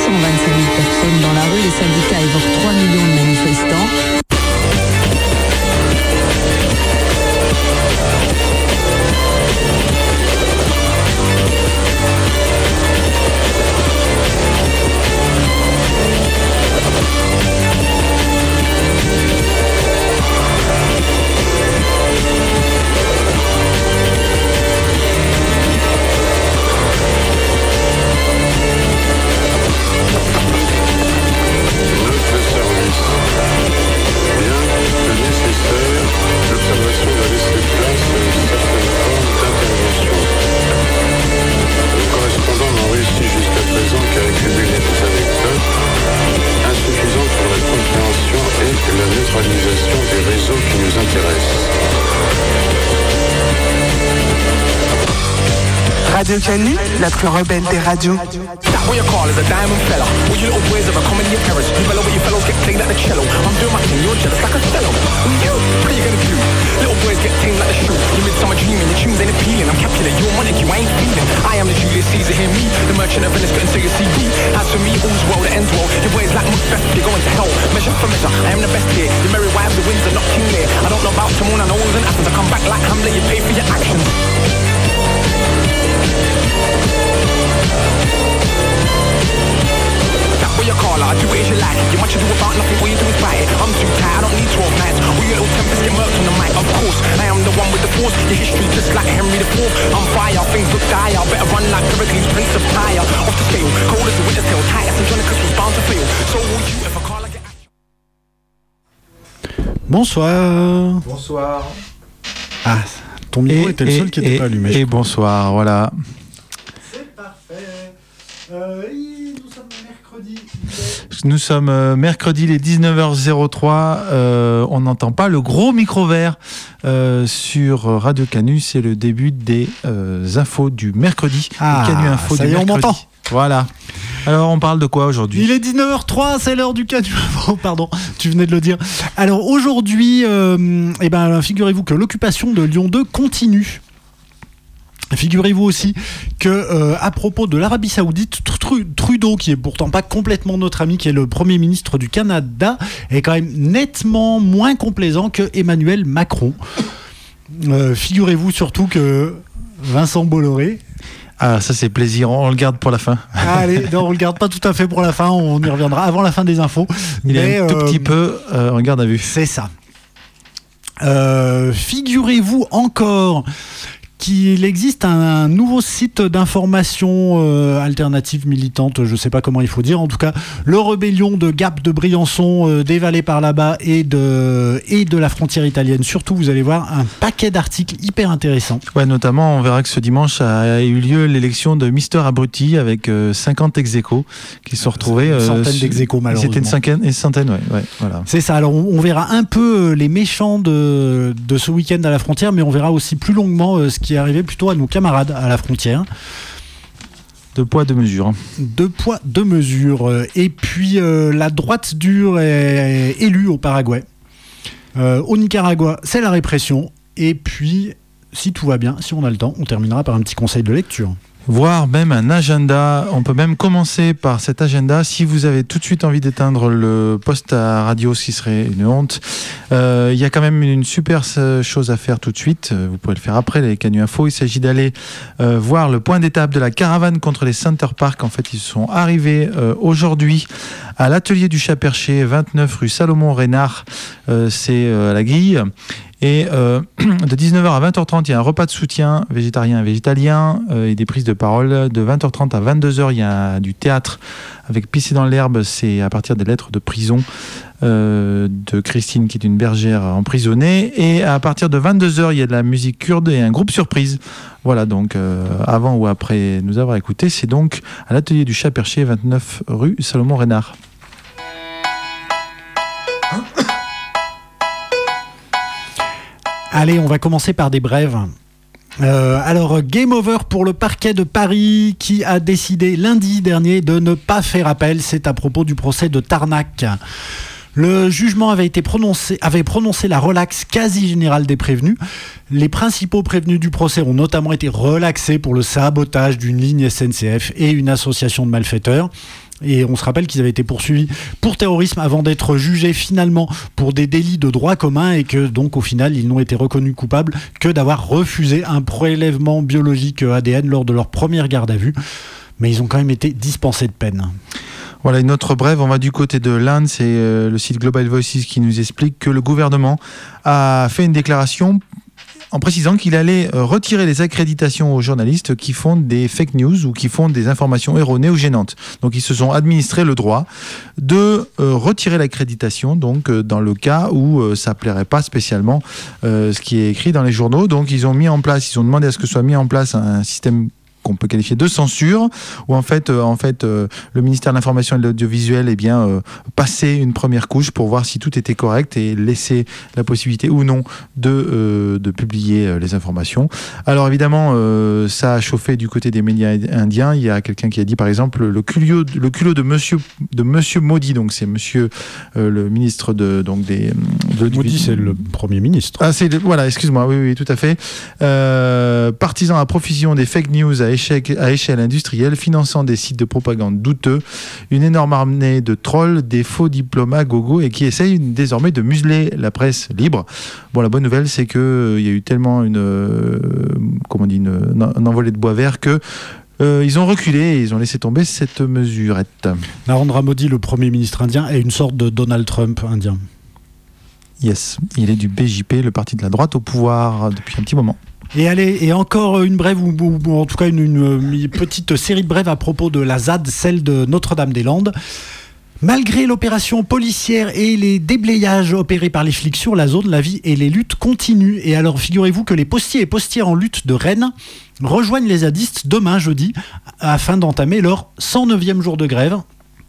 000 personnes dans la rue. Les syndicats évoquent 3 millions de manifestants. Radio Canu, la plus rebelle des radios. What you call is a diamond fella. All you little boys of a comedy of errors. You fellow with your fellows get played like the cello. I'm doing my thing, you're jealous like a fellow. You, what are you gonna do? Little boys get tamed like a shoe. You midsummer dreaming, your tunes ain't appealing. I'm Capulet, you're Monarch, you ain't feeling. I am the Julius Caesar, hear me. The merchant of Venice, getting to your CD. As for me, all's well, the ends well. Your boys like Macbeth, you're going to hell. Measure for measure, I am the best here. Your merry wives, the winds are not king there. I don't know about Timon, I know it was an Athens. I come back like Hamlet, you pay for your actions. What you call it, I do it as you like. You much ado about nothing, what you do is right. I'm too tired, I don't need 12 nights. All your little tempers get murked on the mic. Of course, I am the one with the force. Your history just like Henry IV. I'm fire, things look dire. Better run like Pericles, Prince of Tyre. Off the scale, cold as a winter's tail. Titus and Jonicus was bound to fail. So will you ever call like it? Bonsoir. Bonsoir. Ah, ton micro était le seul qui n'était pas allumé. Et bonsoir, voilà. C'est parfait. Nous sommes mercredi. Nous sommes mercredi, les 19h03. On n'entend pas le gros micro vert sur Radio Canu. C'est le début des infos du mercredi. Ah, Canu Info ça du y est, on mercredi. m'entend. Voilà. Alors, on parle de quoi aujourd'hui ? Il est 19h03, c'est l'heure du Canu Info. Pardon, tu venais de le dire. Alors aujourd'hui, figurez-vous que l'occupation de Lyon 2 continue. Figurez-vous aussi que à propos de l'Arabie Saoudite, Trudeau, qui est pourtant pas complètement notre ami, qui est le Premier ministre du Canada, est quand même nettement moins complaisant que Emmanuel Macron. Figurez-vous surtout que Vincent Bolloré... Ah, ça c'est plaisir, on le garde pour la fin. Allez, non, on le garde pas tout à fait pour la fin, on y reviendra avant la fin des infos. Il est un tout petit peu en garde à vue. C'est ça. Figurez-vous encore qu'il existe un nouveau site d'information alternative militante, je ne sais pas comment il faut dire, en tout cas le Rébellion de Gap, de Briançon, des Vallées par là-bas et de la frontière italienne. Surtout, vous allez voir un paquet d'articles hyper intéressants. Ouais, notamment, on verra que ce dimanche a eu lieu l'élection de Mister Abruti avec 50 ex-aequo qui se sont retrouvés. Une centaine d'ex-aequo, malheureusement. C'était une centaine, ouais, voilà. C'est ça, alors on verra un peu les méchants de ce week-end à la frontière, mais on verra aussi plus longuement ce qui est arrivé plutôt à nos camarades à la frontière. Deux poids, deux mesures. Deux poids, deux mesures. Et puis la droite dure est élue au Paraguay. Au Nicaragua, c'est la répression. Et puis, si tout va bien, si on a le temps, on terminera par un petit conseil de lecture. Voire même un agenda. On peut même commencer par cet agenda. Si vous avez tout de suite envie d'éteindre le poste à radio, ce qui serait une honte, il y a quand même une super chose à faire tout de suite. Vous pouvez le faire après les Canu Info. Il s'agit d'aller voir le point d'étape de la caravane contre les Center Park. En fait, ils sont arrivés aujourd'hui à l'atelier du Chat Perché, 29 rue Salomon Reynard. C'est à la Grille. Et de 19h à 20h30, il y a un repas de soutien végétarien et végétalien et des prises de parole. De 20h30 à 22h, il y a du théâtre avec Pisser dans l'herbe. C'est à partir des lettres de prison de Christine, qui est une bergère emprisonnée. Et à partir de 22h, il y a de la musique kurde et un groupe surprise. Voilà, donc avant ou après nous avoir écoutés, c'est donc à l'atelier du Chat Perché, 29 rue Salomon Reynard. Allez, on va commencer par des brèves. Alors, game over pour le parquet de Paris qui a décidé lundi dernier de ne pas faire appel. C'est à propos du procès de Tarnac. Le jugement avait prononcé la relaxe quasi générale des prévenus. Les principaux prévenus du procès ont notamment été relaxés pour le sabotage d'une ligne SNCF et une association de malfaiteurs. Et on se rappelle qu'ils avaient été poursuivis pour terrorisme avant d'être jugés finalement pour des délits de droit commun et que donc au final ils n'ont été reconnus coupables que d'avoir refusé un prélèvement biologique ADN lors de leur première garde à vue. Mais ils ont quand même été dispensés de peine. Voilà une autre brève, on va du côté de l'Inde, c'est le site Global Voices qui nous explique que le gouvernement a fait une déclaration en précisant qu'il allait retirer les accréditations aux journalistes qui font des fake news ou qui font des informations erronées ou gênantes. Donc ils se sont administrés le droit de retirer l'accréditation donc dans le cas où ça plairait pas spécialement ce qui est écrit dans les journaux. Donc ils ont demandé à ce que soit mis en place un système qu'on peut qualifier de censure, où en fait, le ministère de l'Information et de l'Audiovisuel passait une première couche pour voir si tout était correct et laisser la possibilité ou non de publier les informations. Alors évidemment, ça a chauffé du côté des médias indiens. Il y a quelqu'un qui a dit par exemple le culot de monsieur Modi, donc c'est monsieur le ministre Modi, c'est le Premier ministre. Ah, voilà, excuse-moi, oui, tout à fait. Partisan à profusion des fake news à échelle industrielle, finançant des sites de propagande douteux, une énorme armée de trolls, des faux diplomates gogo et qui essayent désormais de museler la presse libre. Bon, la bonne nouvelle, c'est qu'il y a eu tellement une envolée de bois vert que ils ont reculé et ils ont laissé tomber cette mesurette. Narendra Modi, le Premier ministre indien, est une sorte de Donald Trump indien. Yes, il est du BJP, le parti de la droite au pouvoir depuis un petit moment. Et encore une brève, ou en tout cas une petite série de brèves à propos de la ZAD, celle de Notre-Dame-des-Landes. Malgré l'opération policière et les déblayages opérés par les flics sur la zone, la vie et les luttes continuent. Et alors figurez-vous que les postiers et postières en lutte de Rennes rejoignent les zadistes demain jeudi afin d'entamer leur 109e jour de grève.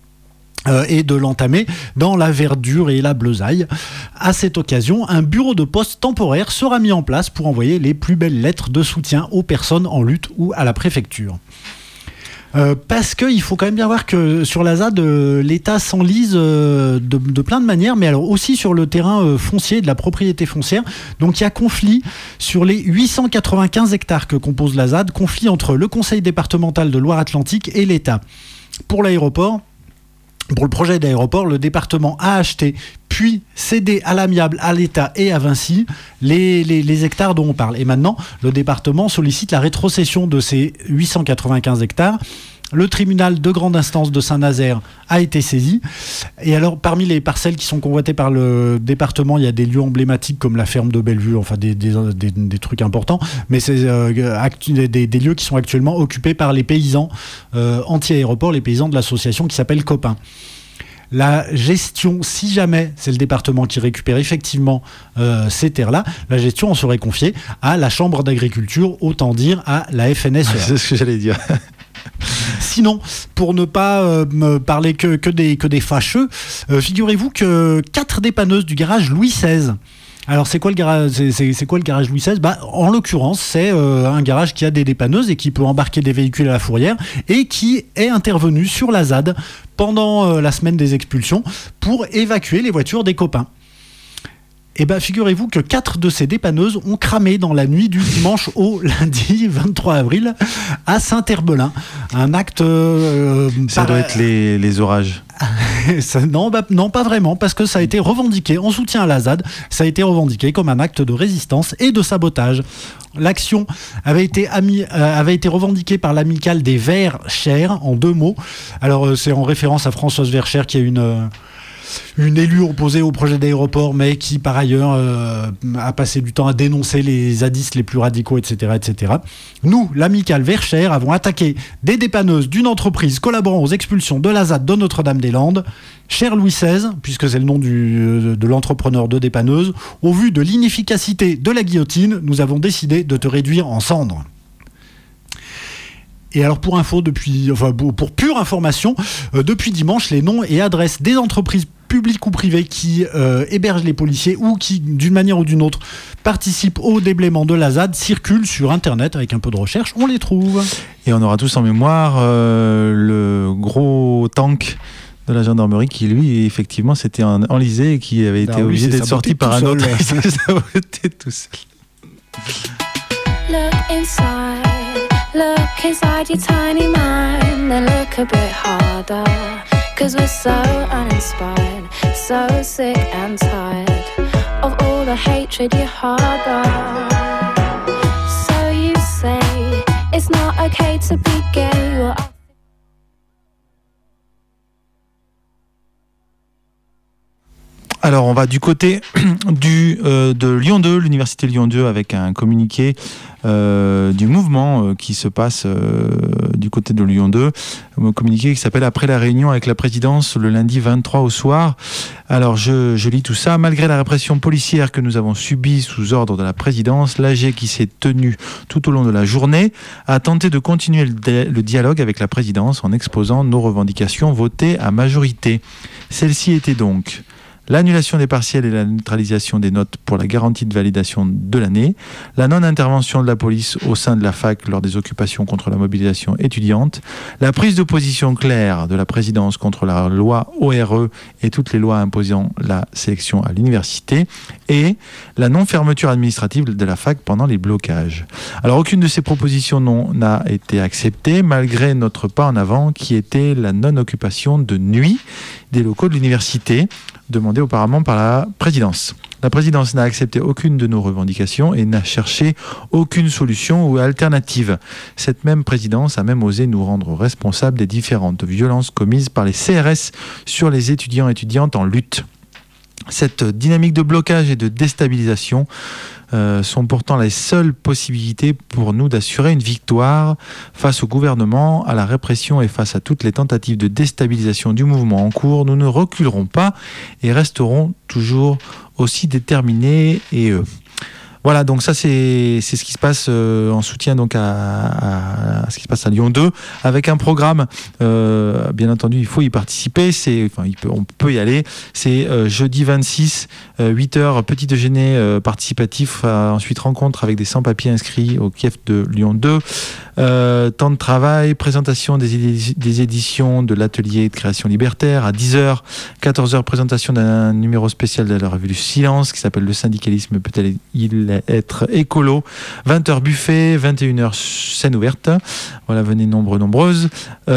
Et de l'entamer dans la verdure et la bleusaille. À cette occasion, un bureau de poste temporaire sera mis en place pour envoyer les plus belles lettres de soutien aux personnes en lutte ou à la préfecture. Parce qu'il faut quand même bien voir que sur la ZAD, l'État s'enlise de plein de manières, mais alors aussi sur le terrain foncier, de la propriété foncière. Donc il y a conflit sur les 895 hectares que compose la ZAD, conflit entre le Conseil départemental de Loire-Atlantique et l'État. Pour le projet d'aéroport, le département a acheté puis cédé à l'amiable à l'État et à Vinci les hectares dont on parle. Et maintenant, le département sollicite la rétrocession de ces 895 hectares. Le tribunal de grande instance de Saint-Nazaire a été saisi. Et alors, parmi les parcelles qui sont convoitées par le département, il y a des lieux emblématiques comme la ferme de Bellevue, enfin des trucs importants, mais c'est des lieux qui sont actuellement occupés par les paysans anti-aéroport, les paysans de l'association qui s'appelle Copain. La gestion, si jamais c'est le département qui récupère effectivement ces terres-là, la gestion en serait confiée à la Chambre d'agriculture, autant dire à la FNSEA. C'est ce que j'allais dire. Sinon, pour ne pas me parler que des fâcheux, figurez-vous que 4 dépanneuses du garage Louis XVI. Alors c'est quoi le garage Louis XVI ? En l'occurrence, c'est un garage qui a des dépanneuses et qui peut embarquer des véhicules à la fourrière et qui est intervenu sur la ZAD pendant la semaine des expulsions pour évacuer les voitures des copains. Et figurez-vous que 4 de ces dépanneuses ont cramé dans la nuit du dimanche au lundi 23 avril à Saint-Herbelin. Un acte... ça doit être les orages. Non, pas vraiment, parce que ça a été revendiqué en soutien à la ZAD. Ça a été revendiqué comme un acte de résistance et de sabotage. L'action avait été revendiquée par l'amicale des Verts-Chères, en 2 mots. Alors, c'est en référence à Françoise Verchères, qui est une élue opposée au projet d'aéroport, mais qui par ailleurs a passé du temps à dénoncer les zadistes les plus radicaux, etc., etc. Nous, l'amicale Verchères, avons attaqué des dépanneuses d'une entreprise collaborant aux expulsions de la ZAD de Notre-Dame-des-Landes. Cher Louis XVI, puisque c'est le nom de l'entrepreneur de dépanneuse, au vu de l'inefficacité de la guillotine, nous avons décidé de te réduire en cendres. Et alors pour pure information, depuis dimanche, les noms et adresses des entreprises publiques ou privées qui hébergent les policiers ou qui, d'une manière ou d'une autre, participent au déblaiement de la ZAD circulent sur Internet. Avec un peu de recherche, on les trouve. Et on aura tous en mémoire le gros tank de la gendarmerie qui, lui, effectivement, s'était enlisé et qui avait été obligé d'être sorti par un autre. Il s'est saboté tout seul. Look inside your tiny mind and look a bit harder. 'cause we're so uninspired, so sick and tired of all the hatred you harbor. So you say it's not okay to be gay. Well, Alors, on va du côté de Lyon 2, l'université Lyon 2, avec un communiqué du mouvement qui se passe du côté de Lyon 2. Un communiqué qui s'appelle « Après la réunion avec la présidence le lundi 23 au soir ». Alors, je lis tout ça. Malgré la répression policière que nous avons subie sous ordre de la présidence, l'AG qui s'est tenue tout au long de la journée a tenté de continuer le dialogue avec la présidence en exposant nos revendications votées à majorité. Celle-ci était donc l'annulation des partiels et la neutralisation des notes pour la garantie de validation de l'année, la non-intervention de la police au sein de la fac lors des occupations contre la mobilisation étudiante, la prise de position claire de la présidence contre la loi ORE et toutes les lois imposant la sélection à l'université, et la non-fermeture administrative de la fac pendant les blocages. Alors aucune de ces propositions n'a été acceptée, malgré notre pas en avant qui était la non-occupation de nuit des locaux de l'université, demandé auparavant par la présidence. La présidence n'a accepté aucune de nos revendications et n'a cherché aucune solution ou alternative. Cette même présidence a même osé nous rendre responsables des différentes violences commises par les CRS sur les étudiants et étudiantes en lutte. Cette dynamique de blocage et de déstabilisation sont pourtant les seules possibilités pour nous d'assurer une victoire face au gouvernement, à la répression et face à toutes les tentatives de déstabilisation du mouvement en cours. Nous ne reculerons pas et resterons toujours aussi déterminés et voilà, donc ça c'est ce qui se passe en soutien donc à ce qui se passe à Lyon 2, avec un programme, bien entendu il faut y participer, on peut y aller, c'est jeudi 26, 8h, petit déjeuner participatif, ensuite rencontre avec des sans-papiers inscrits au Kiev de Lyon 2, temps de travail, présentation des éditions de l'atelier de création libertaire à 10h, 14h, présentation d'un numéro spécial de la revue du Silence qui s'appelle Le syndicalisme peut-il être écolo, 20h buffet, 21h scène ouverte, voilà, venez nombreuses,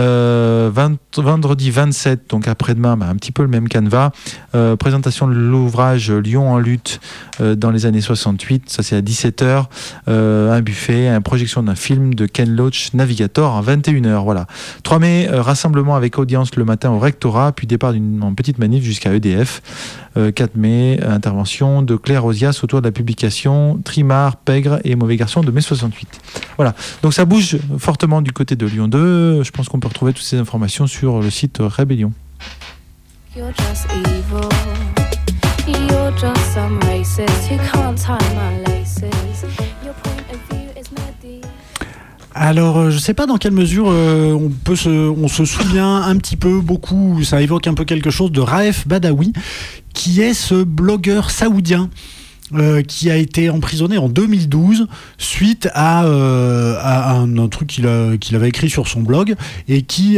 vendredi 27, donc après-demain, un petit peu le même canevas, présentation de l'ouvrage Lyon en lutte dans les années 68, ça c'est à 17h, un buffet, une projection d'un film de Ken Loach, Navigator, à 21h, voilà. 3 mai, rassemblement avec audience le matin au rectorat, puis départ en petite manif jusqu'à EDF. 4 mai, intervention de Claire Ozias autour de la publication Trimard, Pègre et Mauvais Garçon de mai 68. Voilà, donc ça bouge fortement du côté de Lyon 2. Je pense qu'on peut retrouver toutes ces informations sur le site Rébellion. You're just evil. You're just some racist who can't tie my laces. Your point of view is medieval. Alors, je ne sais pas dans quelle mesure on se souvient un petit peu, beaucoup, ça évoque un peu quelque chose de Raef Badawi, qui est ce blogueur saoudien qui a été emprisonné en 2012 suite à un truc qu'il avait écrit sur son blog et qui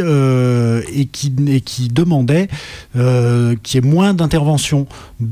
demandait qu'il y ait moins d'intervention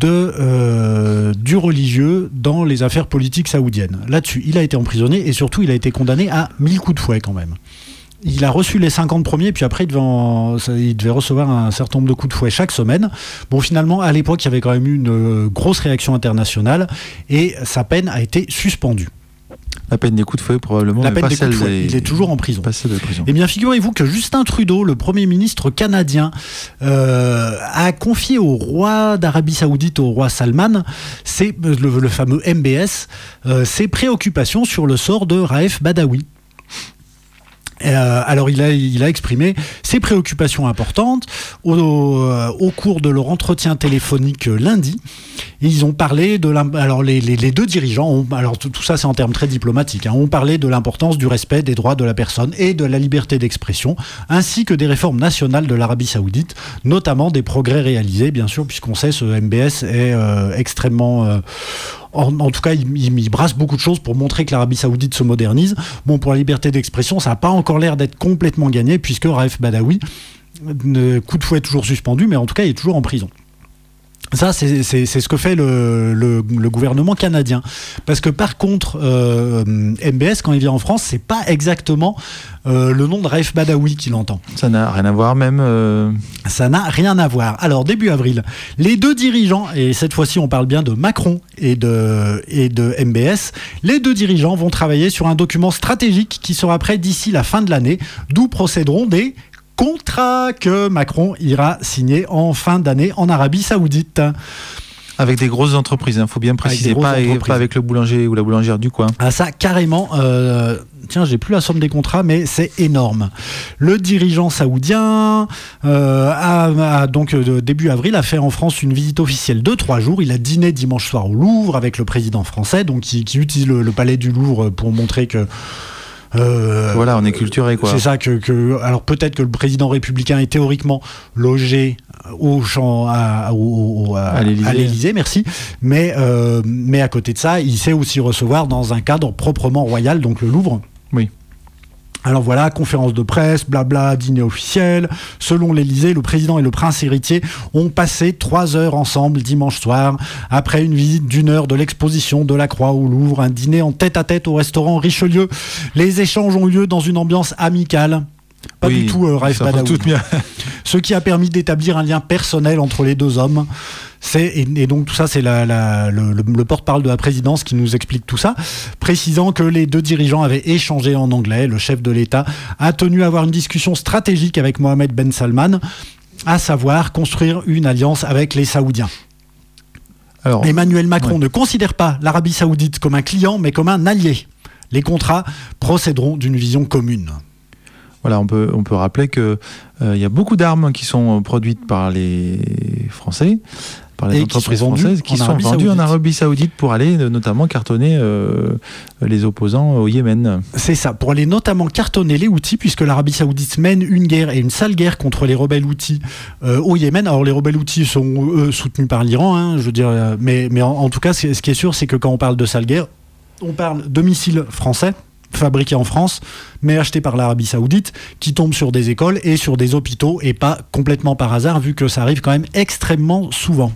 du religieux dans les affaires politiques saoudiennes. Là-dessus, il a été emprisonné et surtout, il a été condamné à 1000 coups de fouet quand même. Il a reçu les 50 premiers, puis après, il devait recevoir un certain nombre de coups de fouet chaque semaine. Bon, finalement, à l'époque, il y avait quand même eu une grosse réaction internationale et sa peine a été suspendue. La peine des coups de fouet, probablement. La peine des coups de fouet. Il est toujours en prison. Eh bien, figurez-vous que Justin Trudeau, le Premier ministre canadien, a confié au roi d'Arabie Saoudite, au roi Salman, le fameux MBS, ses préoccupations sur le sort de Raef Badawi. Alors il a exprimé ses préoccupations importantes au cours de leur entretien téléphonique lundi. Et ils ont parlé alors les deux dirigeants alors tout ça c'est en termes très diplomatiques, ont parlé de l'importance du respect des droits de la personne et de la liberté d'expression, ainsi que des réformes nationales de l'Arabie Saoudite, notamment des progrès réalisés bien sûr, puisqu'on sait ce MBS est extrêmement en tout cas, il brasse beaucoup de choses pour montrer que l'Arabie Saoudite se modernise. Bon, pour la liberté d'expression, ça n'a pas encore l'air d'être complètement gagné, puisque Raef Badawi, coup de fouet toujours suspendu, mais en tout cas, il est toujours en prison. Ça, c'est ce que fait le gouvernement canadien. Parce que par contre, MBS, quand il vient en France, c'est pas exactement le nom de Raif Badawi qu'il entend. Ça n'a rien à voir même. Ça n'a rien à voir. Alors, début avril, les deux dirigeants, et cette fois-ci on parle bien de Macron et de MBS, les deux dirigeants vont travailler sur un document stratégique qui sera prêt d'ici la fin de l'année, d'où procéderont des contrat que Macron ira signer en fin d'année en Arabie Saoudite. Avec des grosses entreprises, il faut bien préciser, pas avec le boulanger ou la boulangère du coin. Ah ça, carrément. Tiens, j'ai plus la somme des contrats, mais c'est énorme. Le dirigeant saoudien a donc début avril a fait en France une visite officielle de 3 jours. Il a dîné dimanche soir au Louvre avec le président français, donc qui utilise le palais du Louvre pour montrer que voilà, on est culturé quoi. C'est ça alors peut-être que le président républicain est théoriquement logé au champ à l'Élysée, merci. Mais à côté de ça, il sait aussi recevoir dans un cadre proprement royal, donc le Louvre. Oui. Alors voilà, conférence de presse, blabla, dîner officiel. Selon l'Élysée, le président et le prince héritier ont passé 3 heures ensemble dimanche soir, après une visite d'1 heure de l'exposition de la Croix au Louvre, un dîner en tête-à-tête au restaurant Richelieu. Les échanges ont lieu dans une ambiance amicale. Pas du tout Raif Badawi. Ce qui a permis d'établir un lien personnel entre les deux hommes. Et donc tout ça, c'est le porte-parole de la présidence qui nous explique tout ça, précisant que les deux dirigeants avaient échangé en anglais. Le chef de l'État a tenu à avoir une discussion stratégique avec Mohamed Ben Salman, à savoir construire une alliance avec les Saoudiens. Alors, Emmanuel Macron ne considère pas l'Arabie Saoudite comme un client, mais comme un allié. Les contrats procéderont d'une vision commune. Voilà, on peut rappeler que y a beaucoup d'armes qui sont produites par les Français, par les entreprises françaises, qui sont vendues en Arabie Saoudite pour aller notamment cartonner les opposants au Yémen. C'est ça, pour aller notamment cartonner les Houthis, puisque l'Arabie Saoudite mène une guerre, et une sale guerre contre les rebelles Houthis au Yémen. Alors les rebelles Houthis sont eux soutenus par l'Iran, hein, je veux dire, mais en tout cas, ce qui est sûr, c'est que quand on parle de sale guerre, on parle de missiles français fabriqués en France, mais achetés par l'Arabie Saoudite, qui tombent sur des écoles et sur des hôpitaux, et pas complètement par hasard, vu que ça arrive quand même extrêmement souvent.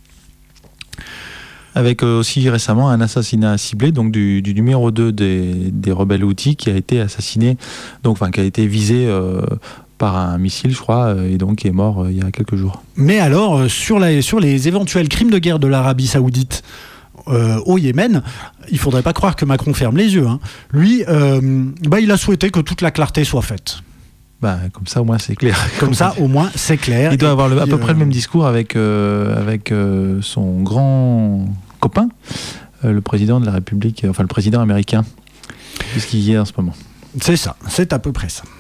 Avec aussi récemment un assassinat ciblé, donc du numéro 2 des rebelles Houthis, qui a été assassiné, qui a été visé par un missile, je crois, et donc qui est mort il y a quelques jours. Mais alors, sur les éventuels crimes de guerre de l'Arabie Saoudite au Yémen, il ne faudrait pas croire que Macron ferme les yeux. Hein. Lui, il a souhaité que toute la clarté soit faite. Comme ça, au moins, c'est clair. Comme ça, au moins, c'est clair. Il doit avoir à peu près le même discours avec son grand copain, le président de la République, le président américain, puisqu'il y est en ce moment. C'est ça, c'est à peu près ça.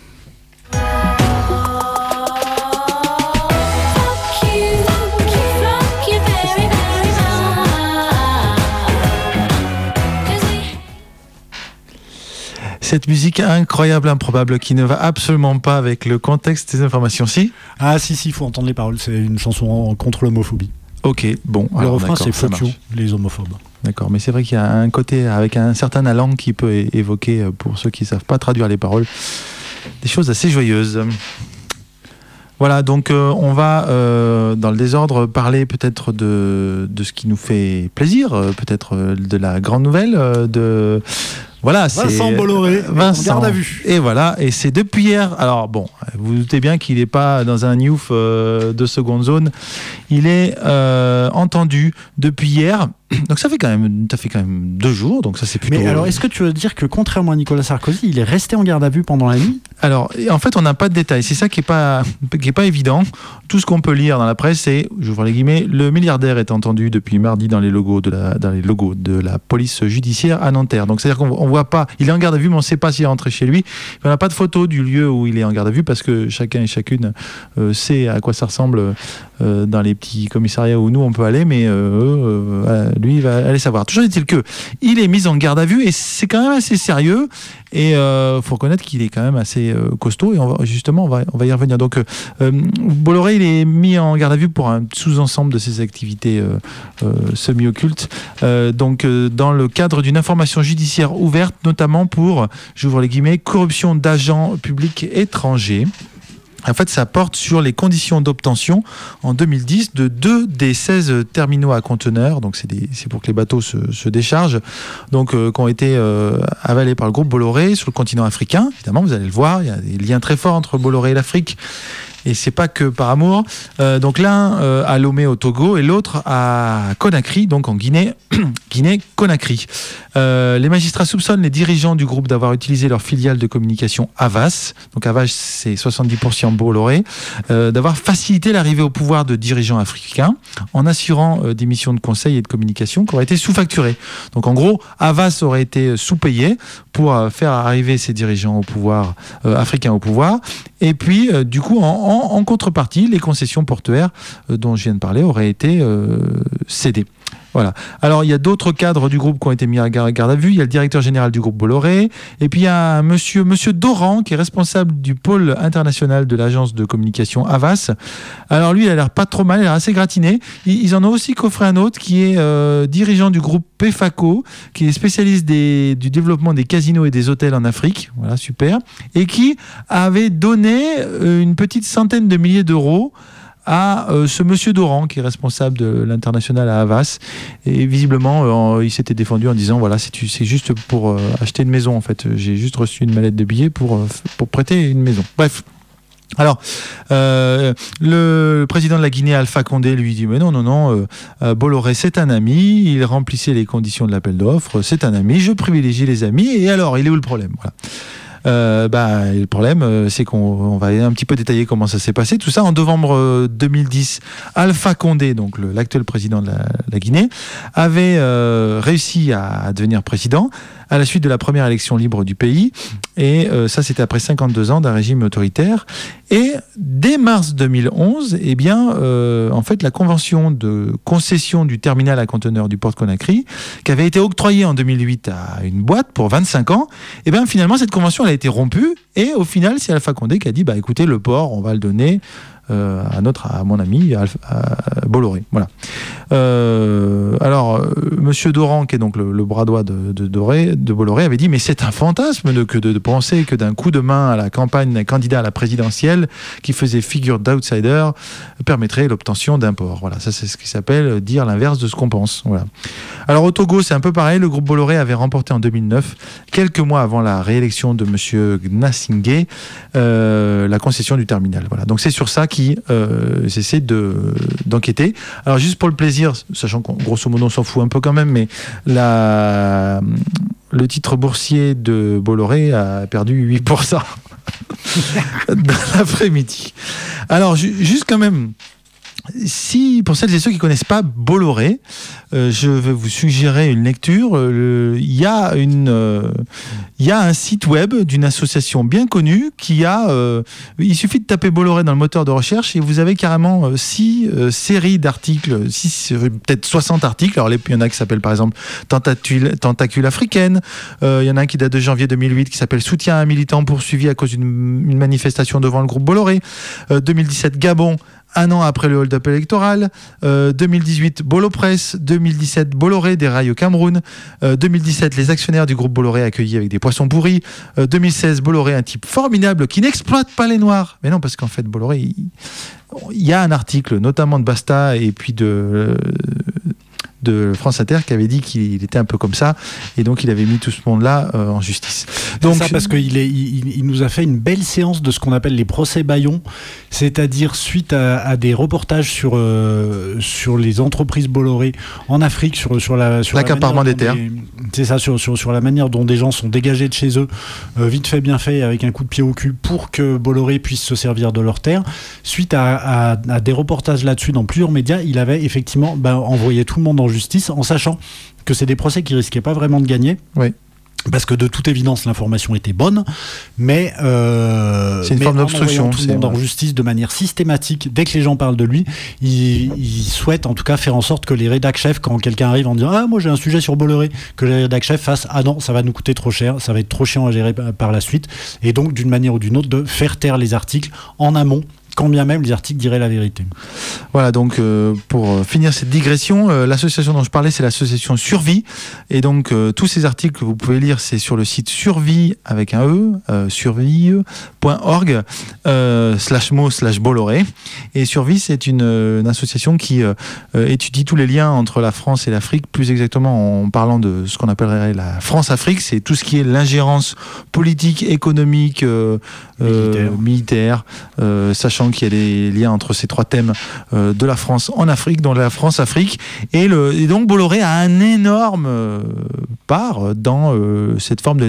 Cette musique incroyable, improbable, qui ne va absolument pas avec le contexte des informations, si ? Ah si, il faut entendre les paroles, c'est une chanson contre l'homophobie. Ok, bon. Le refrain, c'est fuck you, les homophobes. D'accord, mais c'est vrai qu'il y a un côté avec un certain allant qui peut évoquer, pour ceux qui ne savent pas traduire les paroles, des choses assez joyeuses. Voilà, donc on va, dans le désordre, parler peut-être de ce qui nous fait plaisir, peut-être de la grande nouvelle, de... Voilà, Vincent Bolloré, garde à vue. Et voilà, et c'est depuis hier. Alors bon, vous doutez bien qu'il n'est pas dans un newf de seconde zone. Il est entendu depuis hier. Donc ça fait quand même 2 jours, donc ça c'est plutôt... Mais alors, est-ce que tu veux dire que contrairement à Nicolas Sarkozy, il est resté en garde à vue pendant la nuit ? Alors, en fait, on n'a pas de détails. C'est ça qui est pas évident. Tout ce qu'on peut lire dans la presse, c'est, j'ouvre les guillemets, le milliardaire est entendu depuis mardi dans les logos de la police judiciaire à Nanterre. Donc c'est-à-dire qu'on voit pas, il est en garde à vue, mais on ne sait pas s'il est rentré chez lui. On n'a pas de photo du lieu où il est en garde à vue, parce que chacun et chacune sait à quoi ça ressemble dans les petits commissariats où nous on peut aller, mais lui il va aller savoir. Toujours est-il que il est mis en garde à vue, et c'est quand même assez sérieux, et faut reconnaître qu'il est quand même assez costaud, et on va y revenir. Donc Bolloré, il est mis en garde à vue pour un sous-ensemble de ses activités semi-occultes, dans le cadre d'une information judiciaire ouverte, notamment pour, j'ouvre les guillemets, corruption d'agents publics étrangers. En fait, ça porte sur les conditions d'obtention en 2010 de 2 des 16 terminaux à conteneurs. Donc, c'est pour que les bateaux se déchargent. Donc, qui ont été avalés par le groupe Bolloré sur le continent africain. Évidemment, vous allez le voir, il y a des liens très forts entre Bolloré et l'Afrique. Et c'est pas que par amour. Donc l'un à Lomé au Togo et l'autre à Conakry, donc en Guinée, Conakry. Les magistrats soupçonnent les dirigeants du groupe d'avoir utilisé leur filiale de communication Havas. Donc Havas, c'est 70% Bolloré, d'avoir facilité l'arrivée au pouvoir de dirigeants africains en assurant des missions de conseil et de communication qui auraient été sous-facturées. Donc en gros, Havas aurait été sous-payé pour faire arriver ces dirigeants au pouvoir, africains au pouvoir. Et puis, du coup, en contrepartie, les concessions portuaires dont je viens de parler auraient été cédées. Voilà. Alors, il y a d'autres cadres du groupe qui ont été mis à garde à vue. Il y a le directeur général du groupe Bolloré. Et puis, il y a un monsieur Doran, qui est responsable du pôle international de l'agence de communication Havas. Alors, lui, il a l'air pas trop mal, il a l'air assez gratiné. Ils en ont aussi coffré un autre qui est dirigeant du groupe PEFACO, qui est spécialiste du développement des casinos et des hôtels en Afrique. Voilà, super. Et qui avait donné une petite centaine de milliers d'euros à ce monsieur Doran, qui est responsable de l'international à Havas. Et visiblement, il s'était défendu en disant voilà, c'est juste pour acheter une maison, en fait. J'ai juste reçu une mallette de billets pour prêter une maison. Bref. Alors, le président de la Guinée, Alpha Condé, lui dit mais non, Bolloré c'est un ami, il remplissait les conditions de l'appel d'offres, c'est un ami, je privilégie les amis, et alors, il est où le problème? Voilà. Le problème, c'est qu'on va un petit peu détailler comment ça s'est passé. Tout ça en novembre 2010, Alpha Condé, donc l'actuel président de la Guinée, avait réussi à devenir président à la suite de la première élection libre du pays. Et ça, c'était après 52 ans d'un régime autoritaire. Et dès mars 2011, en fait, la convention de concession du terminal à conteneurs du port de Conakry, qui avait été octroyée en 2008 à une boîte pour 25 ans, finalement, cette convention elle a été rompue. Et au final, c'est Alpha Condé qui a dit écoutez, le port, on va le donner à mon ami Bolloré. Voilà. Alors, monsieur Doran, qui est donc le bras droit de Bolloré, avait dit mais c'est un fantasme de penser que d'un coup de main à la campagne d'un candidat à la présidentielle qui faisait figure d'outsider permettrait l'obtention d'un port. Voilà, ça c'est ce qui s'appelle dire l'inverse de ce qu'on pense. Voilà. Alors au Togo, c'est un peu pareil. Le groupe Bolloré avait remporté en 2009, quelques mois avant la réélection de monsieur Gnassingbé, la concession du terminal. Voilà. Donc c'est sur ça qu'ils essaient d'enquêter. Alors juste pour le plaisir, sachant qu'en grosso modo on s'en fout un peu quand même, mais le titre boursier de Bolloré a perdu 8% dans l'après-midi. Alors juste quand même, si pour celles et ceux qui ne connaissent pas Bolloré, je vais vous suggérer une lecture. Il y a un site web d'une association bien connue qui il suffit de taper Bolloré dans le moteur de recherche et vous avez carrément 6 séries d'articles, peut-être 60 articles. Alors il y en a qui s'appellent par exemple Tentacule africaine. Il y en a un qui date de janvier 2008 qui s'appelle Soutien à un militant poursuivi à cause d'une manifestation devant le groupe Bolloré. 2017 Gabon, un an après le hold-up électoral. 2018, Bollopress. 2017, Bolloré déraille au Cameroun. 2017, les actionnaires du groupe Bolloré accueillis avec des poissons pourris. 2016, Bolloré, un type formidable qui n'exploite pas les Noirs. Mais non, parce qu'en fait, Bolloré, il y a un article, notamment de Basta et puis de France Inter qui avait dit qu'il était un peu comme ça et donc il avait mis tout ce monde-là en justice. Donc c'est ça, parce qu'il nous a fait une belle séance de ce qu'on appelle les procès Bayon, c'est-à-dire suite à des reportages sur les entreprises Bolloré en Afrique, sur l'accaparement des terres. C'est ça, sur la manière dont des gens sont dégagés de chez eux, vite fait, bien fait, avec un coup de pied au cul pour que Bolloré puisse se servir de leurs terres. Suite à des reportages là-dessus dans plusieurs médias, il avait effectivement envoyé tout le monde en justice en sachant que c'est des procès qui risquaient pas vraiment de gagner. Oui. Parce que de toute évidence l'information était bonne, mais c'est une forme d'obstruction. Tout le monde en justice de manière systématique. Dès que les gens parlent de lui, il souhaite en tout cas faire en sorte que les rédac chefs, quand quelqu'un arrive en disant moi j'ai un sujet sur Bolloré, que les rédac chefs fassent non, ça va nous coûter trop cher, ça va être trop chiant à gérer par la suite, et donc d'une manière ou d'une autre de faire taire les articles en amont quand bien même les articles diraient la vérité. Voilà, donc pour finir cette digression, l'association dont je parlais, c'est l'association Survie. Et donc tous ces articles que vous pouvez lire, c'est sur le site Survie avec un survie.org /mo/Bolloré. Et Survie, c'est une association qui étudie tous les liens entre la France et l'Afrique, plus exactement en parlant de ce qu'on appellerait la France-Afrique. C'est tout ce qui est l'ingérence politique, économique, militaire, sachant qu'il y a des liens entre ces trois thèmes de la France en Afrique, dans la France-Afrique, et donc Bolloré a un énorme part dans cette forme de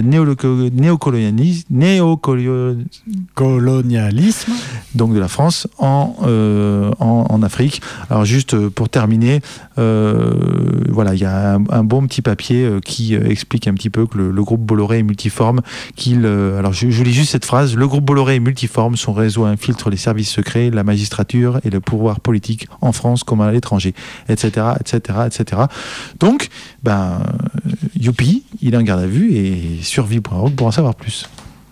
néocolonialisme, donc de la France en Afrique. Alors juste pour terminer, voilà, il y a un bon petit papier qui explique un petit peu que le groupe Bolloré est multiforme, alors je lis juste cette phrase: le groupe Bolloré est multiforme, son réseau infiltre les services secrets, la magistrature et le pouvoir politique en France comme à l'étranger, etc., etc., etc. Donc, youpi, il est en garde à vue, et survie.org pour en savoir plus.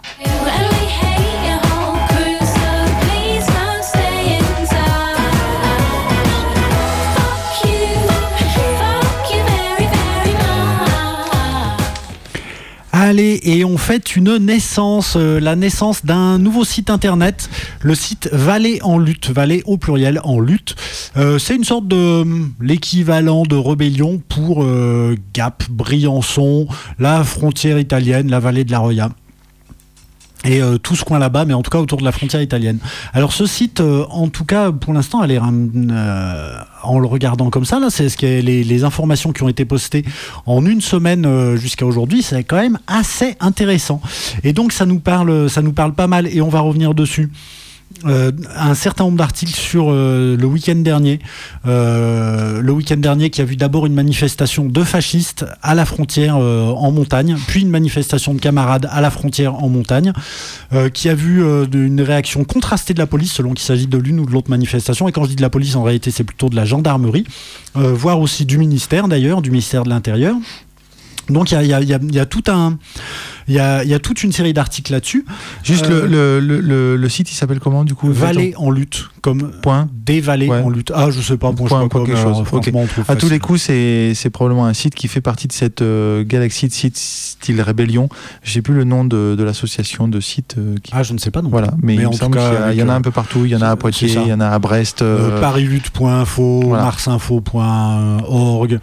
Allez, et on fête une naissance, la naissance d'un nouveau site internet, le site Valais en lutte, Valais au pluriel en lutte. C'est une sorte de l'équivalent de Rébellion pour Gap, Briançon, la frontière italienne, la vallée de la Roya. Et tout ce coin là-bas, mais en tout cas autour de la frontière italienne. Alors ce site, en tout cas pour l'instant, en le regardant comme ça, là, c'est ce qui est les informations qui ont été postées en une semaine jusqu'à aujourd'hui, c'est quand même assez intéressant. Et donc ça nous parle pas mal, et on va revenir dessus. Un certain nombre d'articles sur le week-end dernier qui a vu d'abord une manifestation de fascistes à la frontière en montagne, puis une manifestation de camarades à la frontière en montagne, qui a vu une réaction contrastée de la police selon qu'il s'agit de l'une ou de l'autre manifestation. Et quand je dis de la police, en réalité c'est plutôt de la gendarmerie, voire aussi du ministère d'ailleurs, du ministère de l'Intérieur. Donc il y a tout un... Il y a toute une série d'articles là-dessus. Juste le site, il s'appelle comment du coup? Valais en lutte, comme des Valais en lutte. Ah, je sais pas, bon, je sais pas quoi, quelque chose. Franchement, okay. À tous les coups, c'est probablement un site qui fait partie de cette galaxie de sites style Rébellion. Je sais plus le nom de l'association de sites. Ah, je ne sais pas non. Voilà, mais il me semble qu'il y en a un peu partout. Il y en a à Poitiers, il y en a à Brest. Parislutte.info, voilà. marsinfo.org,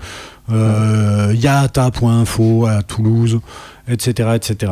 yata.info à Toulouse, etc., etc.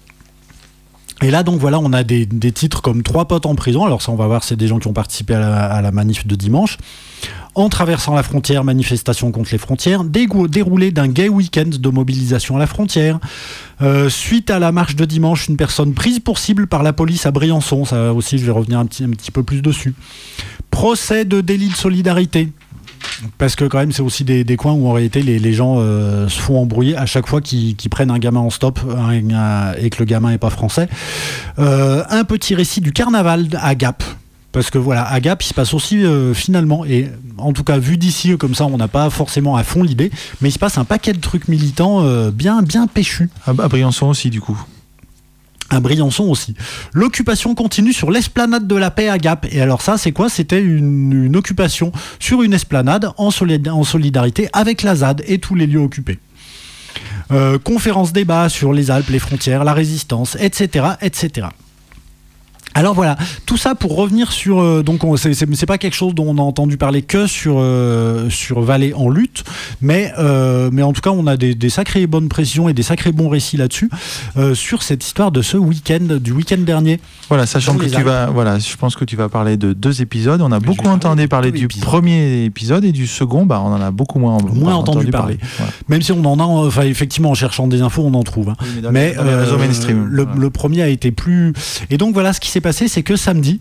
Et là, donc voilà, on a des titres comme 3 potes en prison. Alors ça, on va voir, c'est des gens qui ont participé à la manif de dimanche. En traversant la frontière, manifestation contre les frontières. Déroulé d'un gay week-end de mobilisation à la frontière. Suite à la marche de dimanche, une personne prise pour cible par la police à Briançon. Ça aussi, je vais revenir un petit peu plus dessus. Procès de délit de solidarité. Parce que quand même c'est aussi des coins où en réalité les gens se font embrouiller à chaque fois qu'ils prennent un gamin en stop et que le gamin n'est pas français. Un petit récit du carnaval à Gap. Parce que voilà, à Gap il se passe aussi finalement, et en tout cas vu d'ici comme ça on n'a pas forcément à fond l'idée, mais il se passe un paquet de trucs militants bien péchus. À Briançon aussi du coup. À Briançon aussi. L'occupation continue sur l'esplanade de la paix à Gap. Et alors ça, c'est quoi? C'était une occupation sur une esplanade en solidarité avec la ZAD et tous les lieux occupés. Conférence débat sur les Alpes, les frontières, la résistance, etc., etc. Alors voilà, tout ça pour revenir sur... donc c'est pas quelque chose dont on a entendu parler que sur Valais en lutte, mais en tout cas on a des sacrées bonnes précisions et des sacrés bons récits là-dessus, sur cette histoire de ce week-end, du week-end dernier. Voilà, sachant que je pense que tu vas parler de 2 épisodes. On a beaucoup entendu parler du premier épisode, et du second, on en a beaucoup moins entendu parler. Voilà. Même si on en a, enfin effectivement en cherchant des infos on en trouve. Hein. Oui, mais dans les réseaux mainstream. Le premier a été plus... Et donc voilà, ce qui s'est passé, c'est que samedi,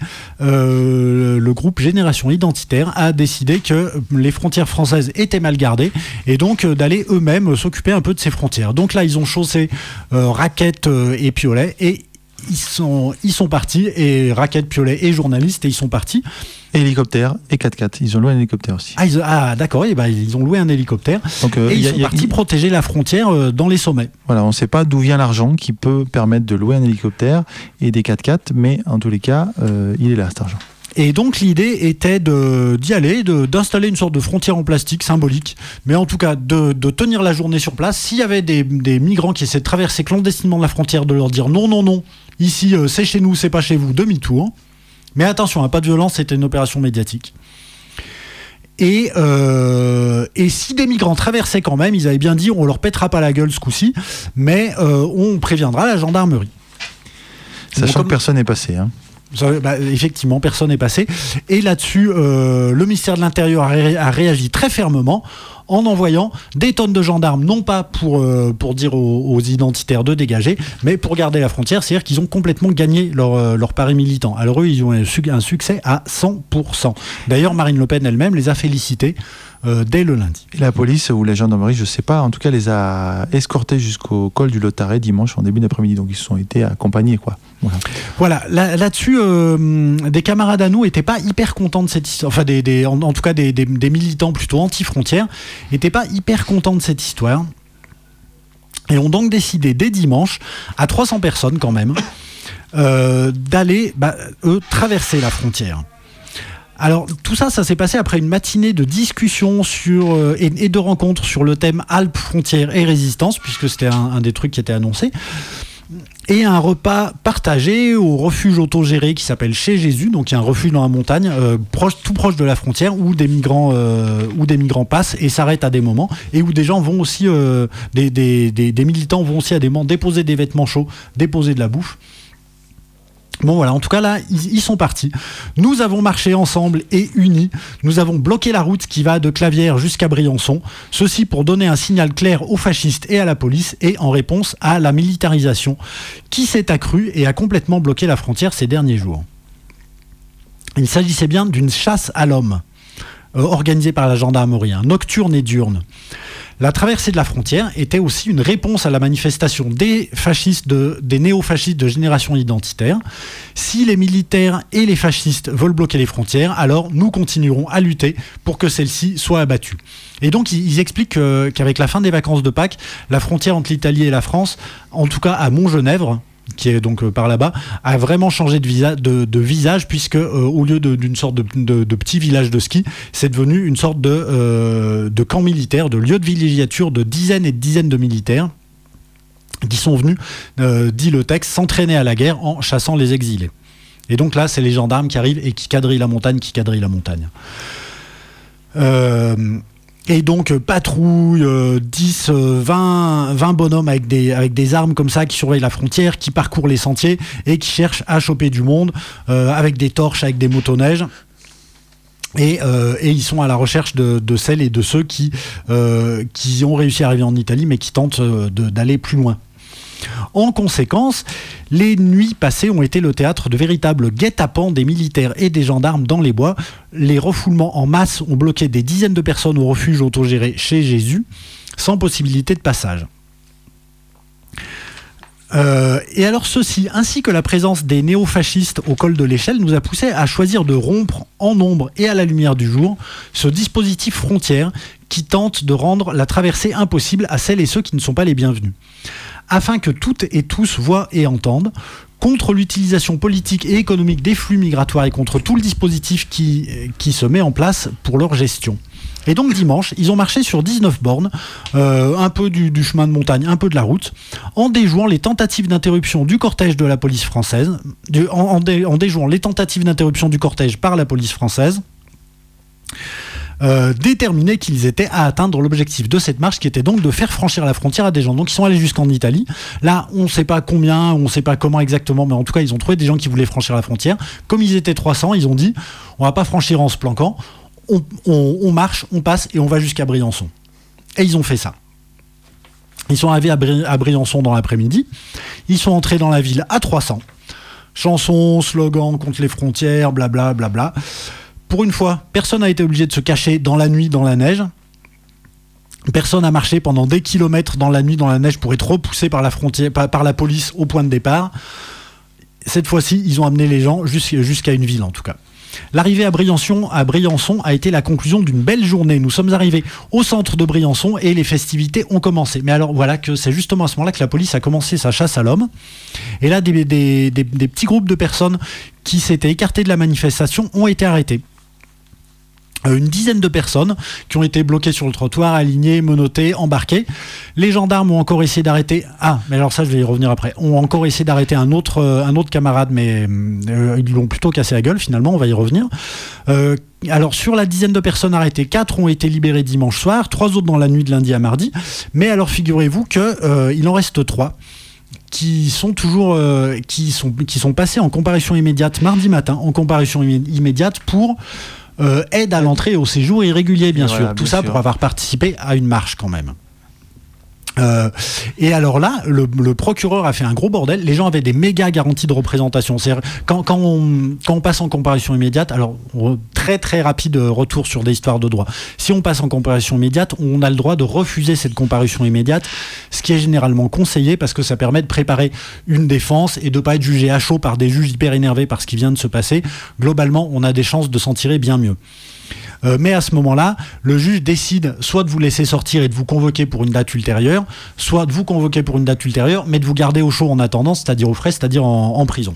le groupe Génération Identitaire a décidé que les frontières françaises étaient mal gardées, et donc d'aller eux-mêmes s'occuper un peu de ces frontières. Donc là, ils ont chaussé Raquette et Piolet, et ils sont partis, et Raquette, Piolet et journalistes, et ils sont partis. Hélicoptère et 4x4. Ils ont loué un hélicoptère aussi. D'accord, et ils ont loué un hélicoptère. Donc, et ils sont partis protéger la frontière dans les sommets. Voilà, on ne sait pas d'où vient l'argent qui peut permettre de louer un hélicoptère et des 4x4, mais en tous les cas, il est là cet argent. Et donc l'idée était d'y aller, d'installer une sorte de frontière en plastique symbolique, mais en tout cas de tenir la journée sur place. S'il y avait des migrants qui essaient de traverser clandestinement la frontière, de leur dire non, ici c'est chez nous, c'est pas chez vous, demi-tour. Mais attention, pas de violence, c'était une opération médiatique. Et si des migrants traversaient quand même, ils avaient bien dit on leur pètera pas la gueule ce coup-ci, mais on préviendra la gendarmerie. Sachant que personne n'est passé, hein. Effectivement, personne n'est passé. Et là-dessus, le ministère de l'Intérieur a réagi très fermement en envoyant des tonnes de gendarmes, non pas pour dire aux identitaires de dégager, mais pour garder la frontière. C'est-à-dire qu'ils ont complètement gagné leur pari militant. Alors eux, ils ont un succès à 100%. D'ailleurs, Marine Le Pen elle-même les a félicités dès le lundi. Et la police ou la gendarmerie, je ne sais pas, en tout cas les a escortés jusqu'au col du Lotaret dimanche en début d'après-midi. Donc ils se sont été accompagnés, quoi. Voilà. Là-dessus, des camarades à nous n'étaient pas hyper contents de cette histoire. Enfin, en tout cas, des militants plutôt anti-frontières n'étaient pas hyper contents de cette histoire. Et ont donc décidé dès dimanche, à 300 personnes quand même, d'aller, traverser la frontière. Alors tout ça s'est passé après une matinée de discussions et de rencontres sur le thème Alpes, frontières et résistance, puisque c'était un des trucs qui était annoncé. Et un repas partagé au refuge autogéré qui s'appelle Chez Jésus, donc il y a un refuge dans la montagne, tout proche de la frontière, où des migrants passent et s'arrêtent à des moments, et où des gens vont aussi, des militants vont aussi à des moments déposer des vêtements chauds, déposer de la bouffe. Bon voilà, en tout cas là, ils sont partis. Nous avons marché ensemble et unis. Nous avons bloqué la route qui va de Clavières jusqu'à Briançon. Ceci pour donner un signal clair aux fascistes et à la police et en réponse à la militarisation qui s'est accrue et a complètement bloqué la frontière ces derniers jours. Il s'agissait bien d'une chasse à l'homme organisée par la gendarmerie, nocturne et diurne. La traversée de la frontière était aussi une réponse à la manifestation des néo-fascistes de génération identitaire. Si les militaires et les fascistes veulent bloquer les frontières, alors nous continuerons à lutter pour que celles-ci soient abattues. Et donc ils expliquent qu'avec la fin des vacances de Pâques, la frontière entre l'Italie et la France, en tout cas à Montgenèvre, qui est donc par là-bas, a vraiment changé de visage, puisque au lieu d'une sorte de petit village de ski, c'est devenu une sorte de camp militaire, de lieu de villégiature de dizaines et de dizaines de militaires qui sont venus, dit le texte, s'entraîner à la guerre en chassant les exilés. Et donc là, c'est les gendarmes qui arrivent et qui quadrillent la montagne, Et donc patrouille 10, 20 bonhommes avec des armes comme ça qui surveillent la frontière, qui parcourent les sentiers et qui cherchent à choper du monde avec des torches, avec des motoneiges. Et ils sont à la recherche de celles et de ceux qui ont réussi à arriver en Italie mais qui tentent d'aller plus loin. En conséquence, les nuits passées ont été le théâtre de véritables guet-apens des militaires et des gendarmes dans les bois. Les refoulements en masse ont bloqué des dizaines de personnes au refuge autogéré Chez Jésus, sans possibilité de passage. Et alors ceci, ainsi que la présence des néo-fascistes au col de l'échelle, nous a poussé à choisir de rompre en nombre et à la lumière du jour ce dispositif frontière qui tente de rendre la traversée impossible à celles et ceux qui ne sont pas les bienvenus. Afin que toutes et tous voient et entendent, contre l'utilisation politique et économique des flux migratoires et contre tout le dispositif qui se met en place pour leur gestion. Et donc dimanche, ils ont marché sur 19 bornes, un peu du chemin de montagne, un peu de la route, en déjouant les tentatives d'interruption du cortège de la police française, en déjouant les tentatives d'interruption du cortège par la police française, déterminés qu'ils étaient à atteindre l'objectif de cette marche qui était donc de faire franchir la frontière à des gens. Donc ils sont allés jusqu'en Italie. Là, on ne sait pas combien, on ne sait pas comment exactement, mais en tout cas, ils ont trouvé des gens qui voulaient franchir la frontière. Comme ils étaient 300, ils ont dit on ne va pas franchir en se planquant, on marche, on passe et on va jusqu'à Briançon. Et ils ont fait ça. Ils sont arrivés à Briançon dans l'après-midi. Ils sont entrés dans la ville à 300. Chansons, slogans contre les frontières, blabla, blabla. Pour une fois, personne n'a été obligé de se cacher dans la nuit, dans la neige. Personne n'a marché pendant des kilomètres dans la nuit, dans la neige pour être repoussé par la police au point de départ. Cette fois-ci, ils ont amené les gens jusqu'à une ville en tout cas. L'arrivée à Briançon a été la conclusion d'une belle journée. Nous sommes arrivés au centre de Briançon et les festivités ont commencé. Mais alors voilà que c'est justement à ce moment-là que la police a commencé sa chasse à l'homme. Et là, des petits groupes de personnes qui s'étaient écartées de la manifestation ont été arrêtés. Une dizaine de personnes qui ont été bloquées sur le trottoir, alignées, menottées, embarquées. Les gendarmes ont encore essayé d'arrêter... Ah, mais alors ça, je vais y revenir après. Ont encore essayé d'arrêter un autre camarade, mais ils l'ont plutôt cassé la gueule, finalement, on va y revenir. Alors, sur la dizaine de personnes arrêtées, 4 ont été libérés dimanche soir, 3 autres dans la nuit de lundi à mardi. Mais alors, figurez-vous qu'il en reste 3 qui sont toujours... qui sont passés en comparution immédiate mardi matin, en comparution immédiate pour... aide à l'entrée et au séjour irrégulier, bien sûr. Tout ça pour avoir participé à une marche quand même. Et alors là, le procureur a fait un gros bordel. Les gens avaient des méga garanties de représentation. C'est-à-dire, quand on passe en comparution immédiate, alors très très rapide retour sur des histoires de droit. Si on passe en comparution immédiate, on a le droit de refuser cette comparution immédiate, ce qui est généralement conseillé parce que ça permet de préparer une défense et de ne pas être jugé à chaud par des juges hyper énervés par ce qui vient de se passer. Globalement, on a des chances de s'en tirer bien mieux. Mais à ce moment-là, le juge décide soit de vous laisser sortir et de vous convoquer pour une date ultérieure, soit de vous convoquer pour une date ultérieure, mais de vous garder au chaud en attendant, c'est-à-dire au frais, c'est-à-dire en prison.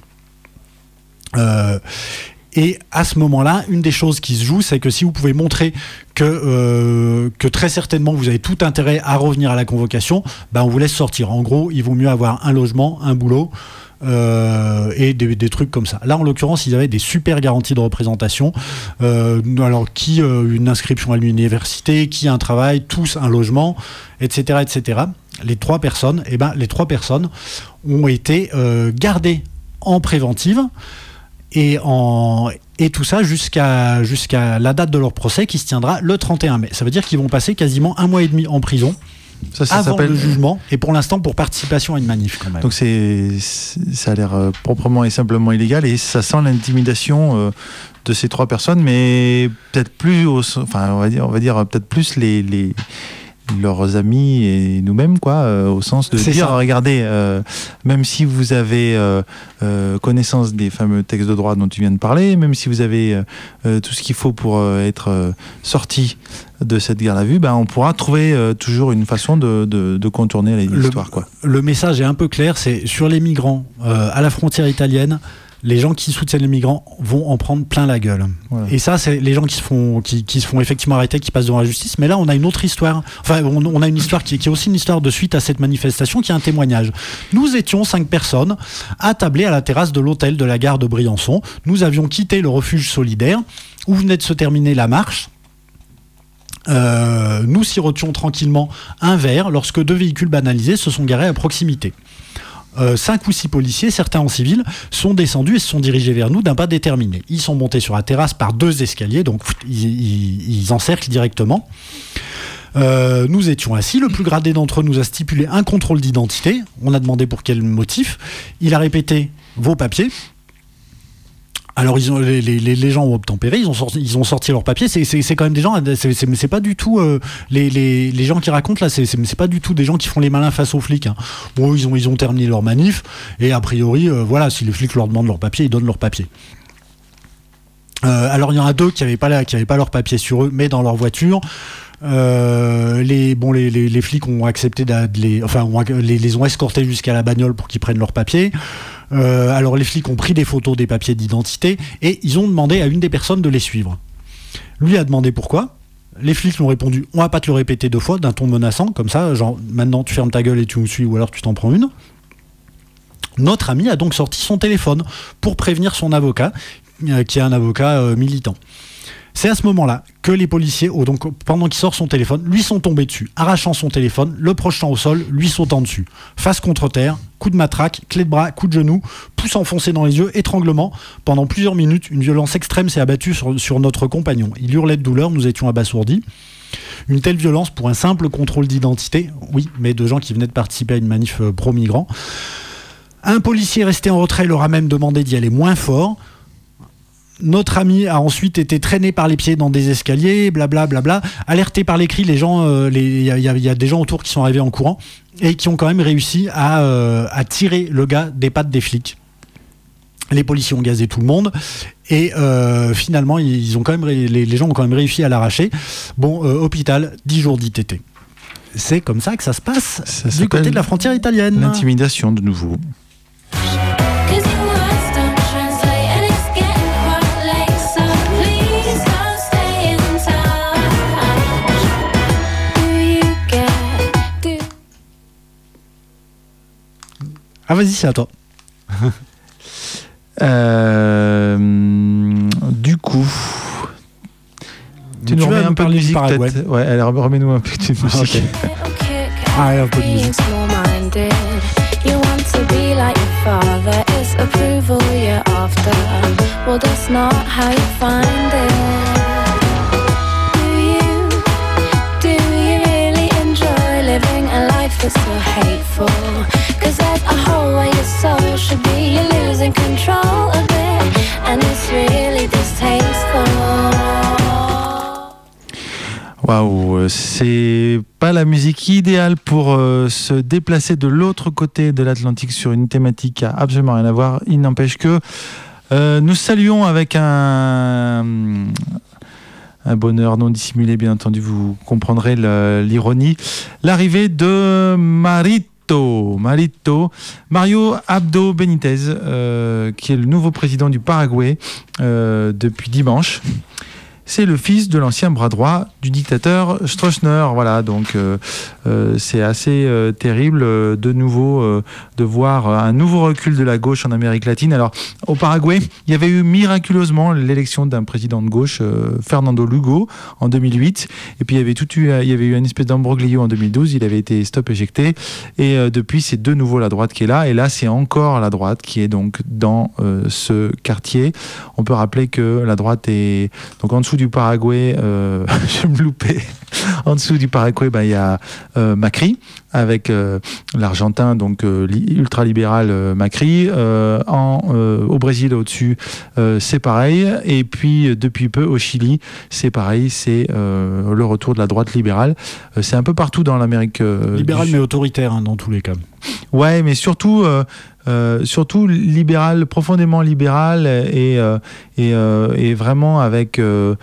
Et à ce moment-là, une des choses qui se joue, c'est que si vous pouvez montrer que très certainement vous avez tout intérêt à revenir à la convocation, ben on vous laisse sortir. En gros, il vaut mieux avoir un logement, un boulot, et des trucs comme ça. Là, en l'occurrence, ils avaient des super garanties de représentation. Alors, qui une inscription à l'université, qui un travail, tous un logement, etc., etc. Les trois personnes ont été gardées en préventive et tout ça jusqu'à la date de leur procès qui se tiendra le 31 mai. Ça veut dire qu'ils vont passer quasiment 1 mois et demi en prison. Ça avant le jugement, et pour l'instant pour participation à une manif quand même. Donc ça a l'air proprement et simplement illégal, et ça sent l'intimidation de ces 3 personnes, mais peut-être plus, on va dire peut-être plus leurs amis et nous-mêmes, quoi, au sens de dire, regardez, même si vous avez connaissance des fameux textes de droit dont tu viens de parler, même si vous avez tout ce qu'il faut pour être sorti de cette garde à vue, ben on pourra trouver toujours une façon de contourner l'histoire, quoi. Le message est un peu clair, c'est sur les migrants à la frontière italienne. Les gens qui soutiennent les migrants vont en prendre plein la gueule. Voilà. Et ça, c'est les gens qui se font effectivement arrêter, qui passent devant la justice. Mais là, on a une autre histoire. Enfin, on a une histoire qui est aussi une histoire de suite à cette manifestation, qui est un témoignage. Nous étions 5 personnes attablées à la terrasse de l'hôtel de la gare de Briançon. Nous avions quitté le refuge solidaire où venait de se terminer la marche. Nous sirotions tranquillement un verre lorsque 2 véhicules banalisés se sont garés à proximité. 5 ou 6 policiers, certains en civil, sont descendus et se sont dirigés vers nous d'un pas déterminé. Ils sont montés sur la terrasse par 2 escaliers, donc ils encerclent directement. Nous étions assis, le plus gradé d'entre eux nous a stipulé un contrôle d'identité. On a demandé pour quel motif. Il a répété « vos papiers ». Alors les gens ont obtempéré, ils ont sorti leurs papiers. C'est quand même des gens, c'est pas du tout les gens qui racontent là, c'est pas du tout des gens qui font les malins face aux flics, hein. Bon, ils ont terminé leur manif et a priori voilà, si les flics leur demandent leurs papiers, ils donnent leurs papiers. Alors il y en a 2 qui avaient pas leurs papiers sur eux, mais dans leur voiture. Les flics ont accepté les ont escortés jusqu'à la bagnole pour qu'ils prennent leurs papiers. Alors les flics ont pris des photos des papiers d'identité et ils ont demandé à une des personnes de les suivre. Lui a demandé pourquoi. Les flics lui ont répondu: on va pas te le répéter 2 fois, d'un ton menaçant comme ça, genre maintenant tu fermes ta gueule et tu nous suis ou alors tu t'en prends une. Notre ami a donc sorti son téléphone pour prévenir son avocat, qui est un avocat militant. C'est à ce moment-là que les policiers, donc, pendant qu'il sort son téléphone, lui sont tombés dessus, arrachant son téléphone, le projetant au sol, lui sautant dessus. Face contre terre, coup de matraque, clé de bras, coup de genou, pouce enfoncé dans les yeux, étranglement. Pendant plusieurs minutes, une violence extrême s'est abattue sur notre compagnon. Il hurlait de douleur, nous étions abasourdis. Une telle violence pour un simple contrôle d'identité, oui, mais de gens qui venaient de participer à une manif pro-migrants. Un policier resté en retrait leur a même demandé d'y aller moins fort. Notre ami a ensuite été traîné par les pieds dans des escaliers, blablabla, alerté par les cris. Les gens, il y a des gens autour qui sont arrivés en courant et qui ont quand même réussi à tirer le gars des pattes des flics. Les policiers ont gazé tout le monde et finalement ils ont quand même les gens ont quand même réussi à l'arracher. Bon, hôpital, 10 jours d'ITT. C'est comme ça que ça se passe du côté de la frontière italienne. L'intimidation de nouveau. Ah vas-y, c'est à toi. Du coup, tu nous remets un peu de musique peut-être. Ouais, alors remets-nous un peu de musique. Okay. Ah, un peu de musique. You want to be like your father, it's approval you're after. Well, that's not how you find it. Do you really enjoy living a life that's so hateful? Cause there's a hole where your soul should be. You're losing control a bit, and it's really distasteful. Waouh, c'est pas la musique idéale pour se déplacer de l'autre côté de l'Atlantique sur une thématique qui a absolument rien à voir. Il n'empêche que nous saluons avec un bonheur non dissimulé, bien entendu, vous comprendrez l'ironie, l'arrivée de Mario Abdo Benitez, qui est le nouveau président du Paraguay depuis dimanche. C'est le fils de l'ancien bras droit du dictateur Stroessner. Voilà, donc c'est assez terrible de nouveau de voir un nouveau recul de la gauche en Amérique latine. Alors, au Paraguay, il y avait eu miraculeusement l'élection d'un président de gauche, Fernando Lugo, en 2008. Et puis, il y avait eu une espèce d'ambroglio en 2012. Il avait été stop-éjecté. Et depuis, c'est de nouveau la droite qui est là. Et là, c'est encore la droite qui est donc dans ce quartier. On peut rappeler que la droite est donc en dessous du Paraguay, je me loupais. En dessous du Paraguay, il y a Macri avec l'Argentin, donc ultra-libéral Macri. Au Brésil, au-dessus, c'est pareil. Et puis, depuis peu, au Chili, c'est pareil. C'est le retour de la droite libérale. C'est un peu partout dans l'Amérique libérale, mais autoritaire, dans tous les cas. Ouais, mais surtout libéral, profondément libéral et vraiment avec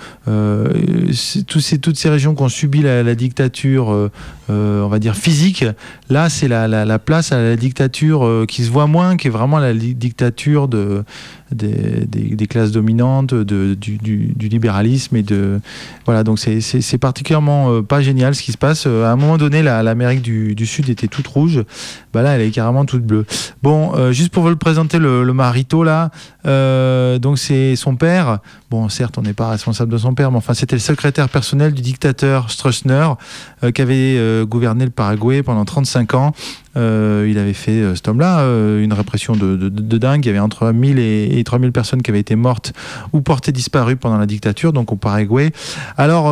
toutes ces régions qui ont subi la dictature, on va dire physique. Là, c'est la place à la dictature qui se voit moins, qui est vraiment la dictature des classes dominantes, du libéralisme et voilà. Donc c'est particulièrement pas génial ce qui se passe. À un moment donné, l'Amérique du Sud était toute rouge. Là, elle est carrément toute bleue. Bon, juste pour vous le présenter, le Marito là, donc c'est son père. Bon, certes, on n'est pas responsable de son père, mais enfin, c'était le secrétaire personnel du dictateur Stroessner qui avait gouverné le Paraguay pendant 35 ans. Il avait fait, cet homme-là, une répression de dingue. Il y avait entre 1000 et 3000 personnes qui avaient été mortes ou portées disparues pendant la dictature, donc au Paraguay. Alors,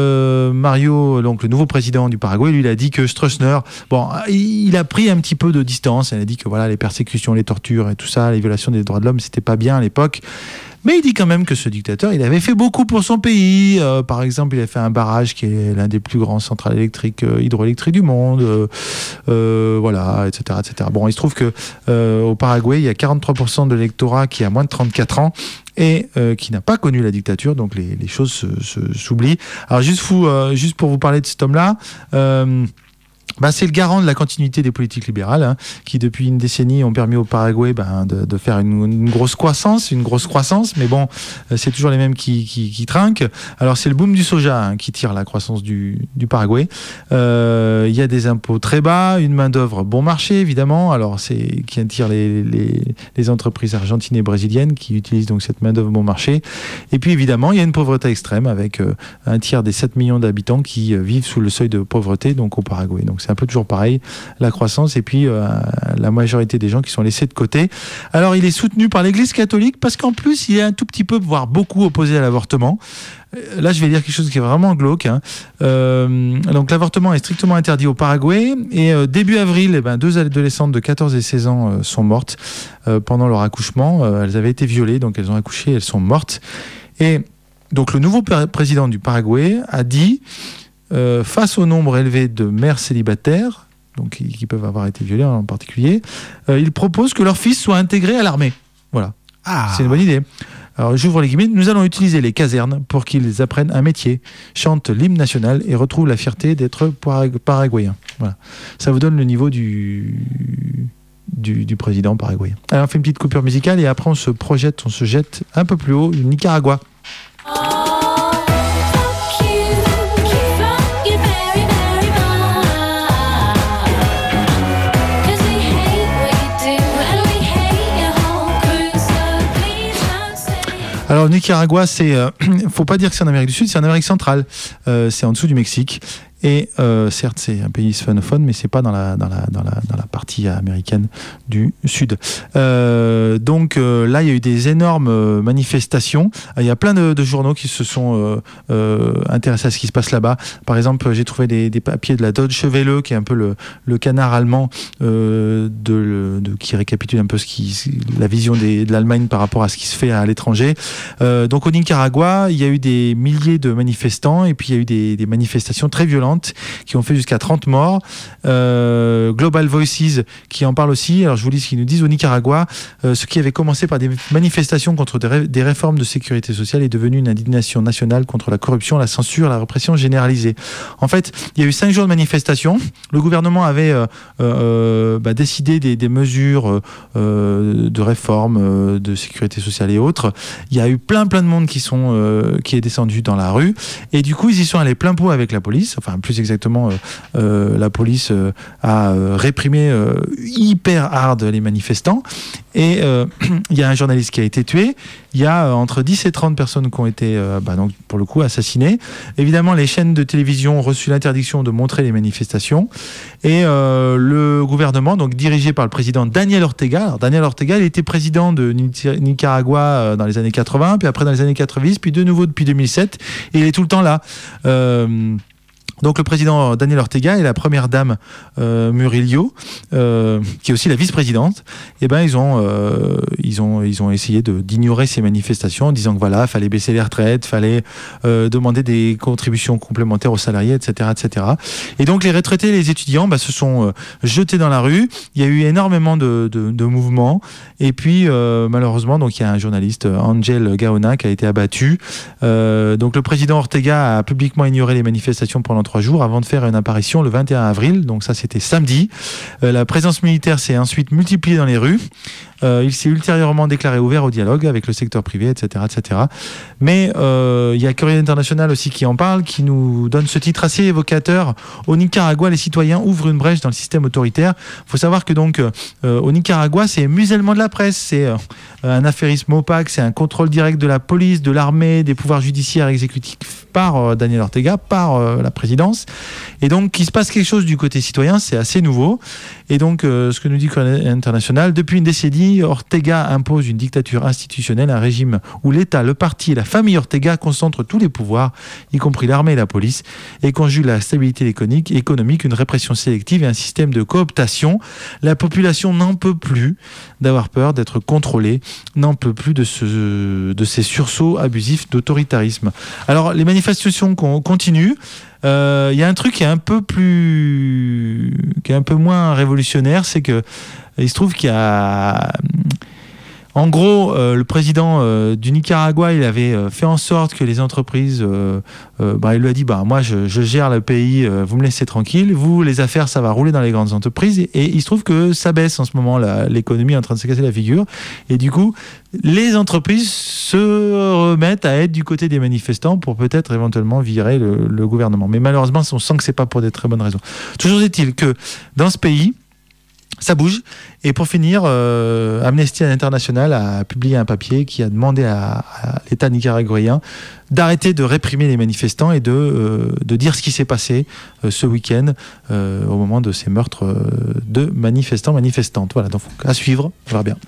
Mario, donc le nouveau président du Paraguay, lui, il a dit que Stroessner, bon, il a pris un petit peu de distance. Il a dit que voilà, les persécutions, les tortures et tout ça, les violations des droits de l'homme, c'était pas bien à l'époque. Mais il dit quand même que ce dictateur, il avait fait beaucoup pour son pays. Par exemple, il a fait un barrage qui est l'un des plus grands centrales électriques, hydroélectriques du monde. Voilà, etc., etc. Bon, il se trouve que au Paraguay, il y a 43% de l'électorat qui a moins de 34 ans et qui n'a pas connu la dictature. Donc les choses s'oublient. Alors juste pour vous parler de cet homme-là. C'est le garant de la continuité des politiques libérales, qui depuis une décennie ont permis au Paraguay de faire une grosse croissance, mais bon, c'est toujours les mêmes qui trinquent. Alors c'est le boom du soja qui tire la croissance du Paraguay. Il y a des impôts très bas, une main d'œuvre bon marché évidemment. Alors c'est qui attire les entreprises argentines et brésiliennes qui utilisent donc cette main d'œuvre bon marché. Et puis évidemment il y a une pauvreté extrême avec un tiers des 7 millions d'habitants qui vivent sous le seuil de pauvreté donc au Paraguay. Donc c'est un peu toujours pareil, la croissance et puis la majorité des gens qui sont laissés de côté. Alors il est soutenu par l'Église catholique parce qu'en plus il est un tout petit peu, voire beaucoup opposé à l'avortement. Là je vais dire quelque chose qui est vraiment glauque. Donc l'avortement est strictement interdit au Paraguay et début avril, 2 adolescentes de 14 et 16 ans sont mortes pendant leur accouchement. Elles avaient été violées, donc elles ont accouché, elles sont mortes. Et donc le nouveau président du Paraguay a dit face au nombre élevé de mères célibataires, donc qui peuvent avoir été violées en particulier, il propose que leur fils soit intégré à l'armée. Voilà. C'est une bonne idée. Alors, j'ouvre les guillemets. Nous allons utiliser les casernes pour qu'ils apprennent un métier, chantent l'hymne national et retrouvent la fierté d'être paraguayens. Voilà. Ça vous donne le niveau du président paraguayen. Alors, on fait une petite coupure musicale et après, on se jette un peu plus haut, le Nicaragua. Alors, Nicaragua, faut pas dire que c'est en Amérique du Sud, c'est en Amérique centrale. C'est en dessous du Mexique. Et certes, c'est un pays hispanophone, mais c'est pas dans la partie américaine du Sud. Donc là, il y a eu des énormes manifestations. Il y a plein de journaux qui se sont intéressés à ce qui se passe là-bas. Par exemple, j'ai trouvé des papiers de la Deutsche Welle, qui est un peu le canard allemand qui récapitule un peu la vision de l'Allemagne par rapport à ce qui se fait à l'étranger. Donc au Nicaragua, il y a eu des milliers de manifestants et puis il y a eu des manifestations très violentes qui ont fait jusqu'à 30 morts. Global Voices qui en parle aussi. Alors je vous lis ce qu'ils nous disent. Au Nicaragua, ce qui avait commencé par des manifestations contre des réformes de sécurité sociale est devenu une indignation nationale contre la corruption, la censure, la répression généralisée. En fait, il y a eu 5 jours de manifestations. Le gouvernement avait décidé des mesures de réforme de sécurité sociale et autres. Il y a eu plein de monde qui est descendu dans la rue et du coup ils y sont allés plein pot avec la police. Enfin plus exactement, la police a réprimé hyper hard les manifestants et il y a un journaliste qui a été tué. Il y a entre 10 et 30 personnes qui ont été donc pour le coup assassinées. Évidemment, les chaînes de télévision ont reçu l'interdiction de montrer les manifestations et le gouvernement, donc dirigé par le président Daniel Ortega. Alors, Daniel Ortega, il était président de Nicaragua dans les années 80, puis après dans les années 90, puis de nouveau depuis 2007 et il est tout le temps là. Donc le président Daniel Ortega et la première dame Murillo, qui est aussi la vice-présidente, ils ont essayé d'ignorer ces manifestations en disant que voilà, fallait baisser les retraites, fallait demander des contributions complémentaires aux salariés, etc., etc. Et donc les retraités et les étudiants se sont jetés dans la rue. Il y a eu énormément de mouvements. Et puis malheureusement, donc il y a un journaliste, Angel Gaona, qui a été abattu. Donc le président Ortega a publiquement ignoré les manifestations pendant 3 jours avant de faire une apparition le 21 avril, donc ça c'était samedi. La présence militaire s'est ensuite multipliée dans les rues. Il s'est ultérieurement déclaré ouvert au dialogue avec le secteur privé, etc. etc. Mais il y a Courrier International aussi qui en parle, qui nous donne ce titre assez évocateur. Au Nicaragua, les citoyens ouvrent une brèche dans le système autoritaire. Il faut savoir que donc au Nicaragua, c'est musellement de la presse, c'est un affairisme opaque, c'est un contrôle direct de la police, de l'armée, des pouvoirs judiciaires et exécutifs par Daniel Ortega, par la présidence. Et donc, qu'il se passe quelque chose du côté citoyen, c'est assez nouveau. Et donc, ce que nous dit Courrier International, depuis une décennie, Ortega impose une dictature institutionnelle, un régime où l'État, le parti et la famille Ortega concentrent tous les pouvoirs, y compris l'armée et la police, et conjuguent la stabilité économique, une répression sélective et un système de cooptation. La population n'en peut plus d'avoir peur d'être contrôlée, n'en peut plus de ces sursauts abusifs d'autoritarisme. Alors, les manifestations continuent. Il y a un truc qui est un peu moins révolutionnaire, c'est que il se trouve qu'il y a en gros le président du Nicaragua, il avait fait en sorte que les entreprises il lui a dit moi je gère le pays, vous me laissez tranquille, vous les affaires ça va rouler dans les grandes entreprises et il se trouve que ça baisse en ce moment, l'économie est en train de se casser la figure et du coup les entreprises se remettent à être du côté des manifestants pour peut-être éventuellement virer le gouvernement, mais malheureusement on sent que c'est pas pour des très bonnes raisons. Toujours est-il que dans ce pays ça bouge. Et pour finir, Amnesty International a publié un papier qui a demandé à l'État nicaraguayen d'arrêter de réprimer les manifestants et de dire ce qui s'est passé ce week-end au moment de ces meurtres de manifestants-manifestantes. Voilà, donc à suivre, on verra bien.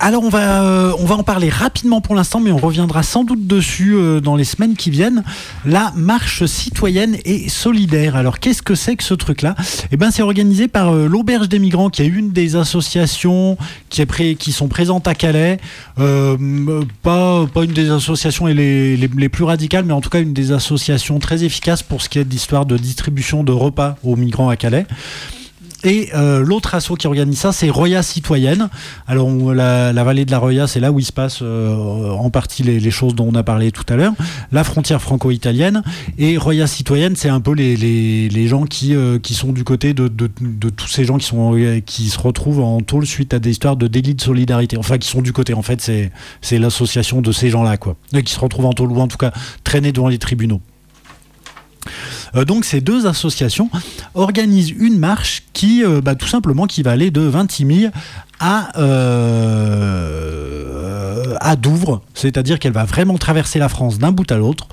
Alors on va en parler rapidement pour l'instant, mais on reviendra sans doute dessus dans les semaines qui viennent. La marche citoyenne et solidaire. Alors qu'est-ce que c'est que ce truc-là ? Eh ben c'est organisé par l'Auberge des Migrants, qui est une des associations qui sont présentes à Calais. Pas une des associations les plus radicales, mais en tout cas une des associations très efficaces pour ce qui est d'histoire de distribution de repas aux migrants à Calais. Et l'autre asso qui organise ça, c'est Roya Citoyenne. Alors la vallée de la Roya, c'est là où il se passe en partie les choses dont on a parlé tout à l'heure. La frontière franco-italienne. Et Roya Citoyenne, c'est un peu les gens qui sont du côté de tous ces gens qui se retrouvent en tôle suite à des histoires de délit de solidarité. Enfin, qui sont du côté. En fait, c'est l'association de ces gens-là, quoi. Et qui se retrouvent en tôle, ou en tout cas traînés devant les tribunaux. Donc ces deux associations organisent une marche qui tout simplement qui va aller de Vintimille à Douvres, c'est-à-dire qu'elle va vraiment traverser la France d'un bout à l'autre.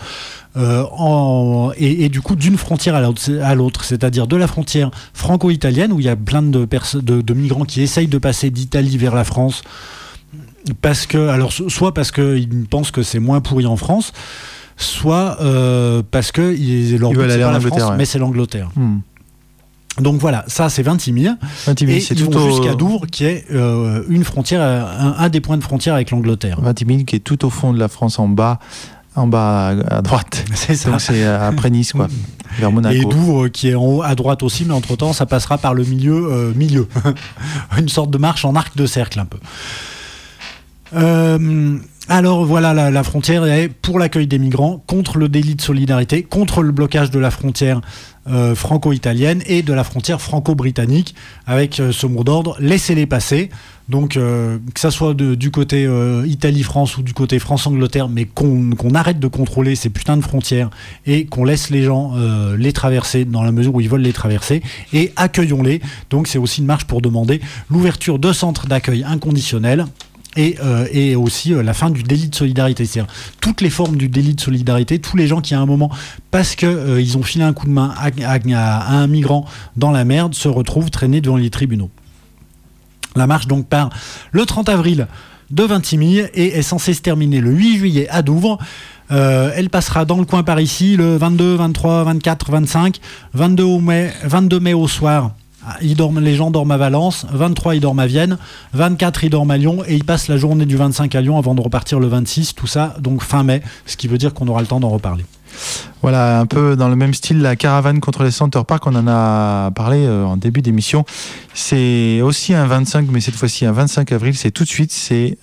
Et du coup d'une frontière à l'autre, c'est-à-dire de la frontière franco-italienne où il y a plein de migrants qui essayent de passer d'Italie vers la France soit parce qu'ils pensent que c'est moins pourri en France, soit parce que leur but c'est pas la France, mais c'est l'Angleterre. Donc voilà, ça c'est Vintimille. Et c'est ils vont jusqu'à Douvres, qui est une frontière, un des points de frontière avec l'Angleterre. Vintimille qui est tout au fond de la France, en bas à droite. C'est ça. Donc c'est après Nice, quoi, vers Monaco. Et Douvres qui est en haut à droite aussi, mais entre-temps ça passera par le milieu. Une sorte de marche en arc de cercle un peu. Alors voilà, la frontière est pour l'accueil des migrants, contre le délit de solidarité, contre le blocage de la frontière franco-italienne et de la frontière franco-britannique, avec ce mot d'ordre, laissez-les passer. Donc que ça soit du côté Italie-France ou du côté France-Angleterre, mais qu'on arrête de contrôler ces putains de frontières et qu'on laisse les gens les traverser dans la mesure où ils veulent les traverser, et accueillons-les. Donc c'est aussi une marche pour demander l'ouverture de centres d'accueil inconditionnels. Et aussi la fin du délit de solidarité, c'est-à-dire toutes les formes du délit de solidarité, tous les gens qui à un moment, parce que ils ont filé un coup de main à un migrant dans la merde, se retrouvent traînés devant les tribunaux. La marche donc part le 30 avril de Vintimille et est censée se terminer le 8 juillet à Douvres. Elle passera dans le coin par ici le 22, 23, 24, 25, 22 mai au soir. Les gens dorment à Valence, 23 ils dorment à Vienne, 24 ils dorment à Lyon, et ils passent la journée du 25 à Lyon avant de repartir le 26, tout ça donc fin mai, ce qui veut dire qu'on aura le temps d'en reparler. Voilà, un peu dans le même style, la caravane contre les Center Park, on en a parlé en début d'émission. C'est aussi un 25, mais cette fois-ci un 25 avril, c'est tout de suite. C'est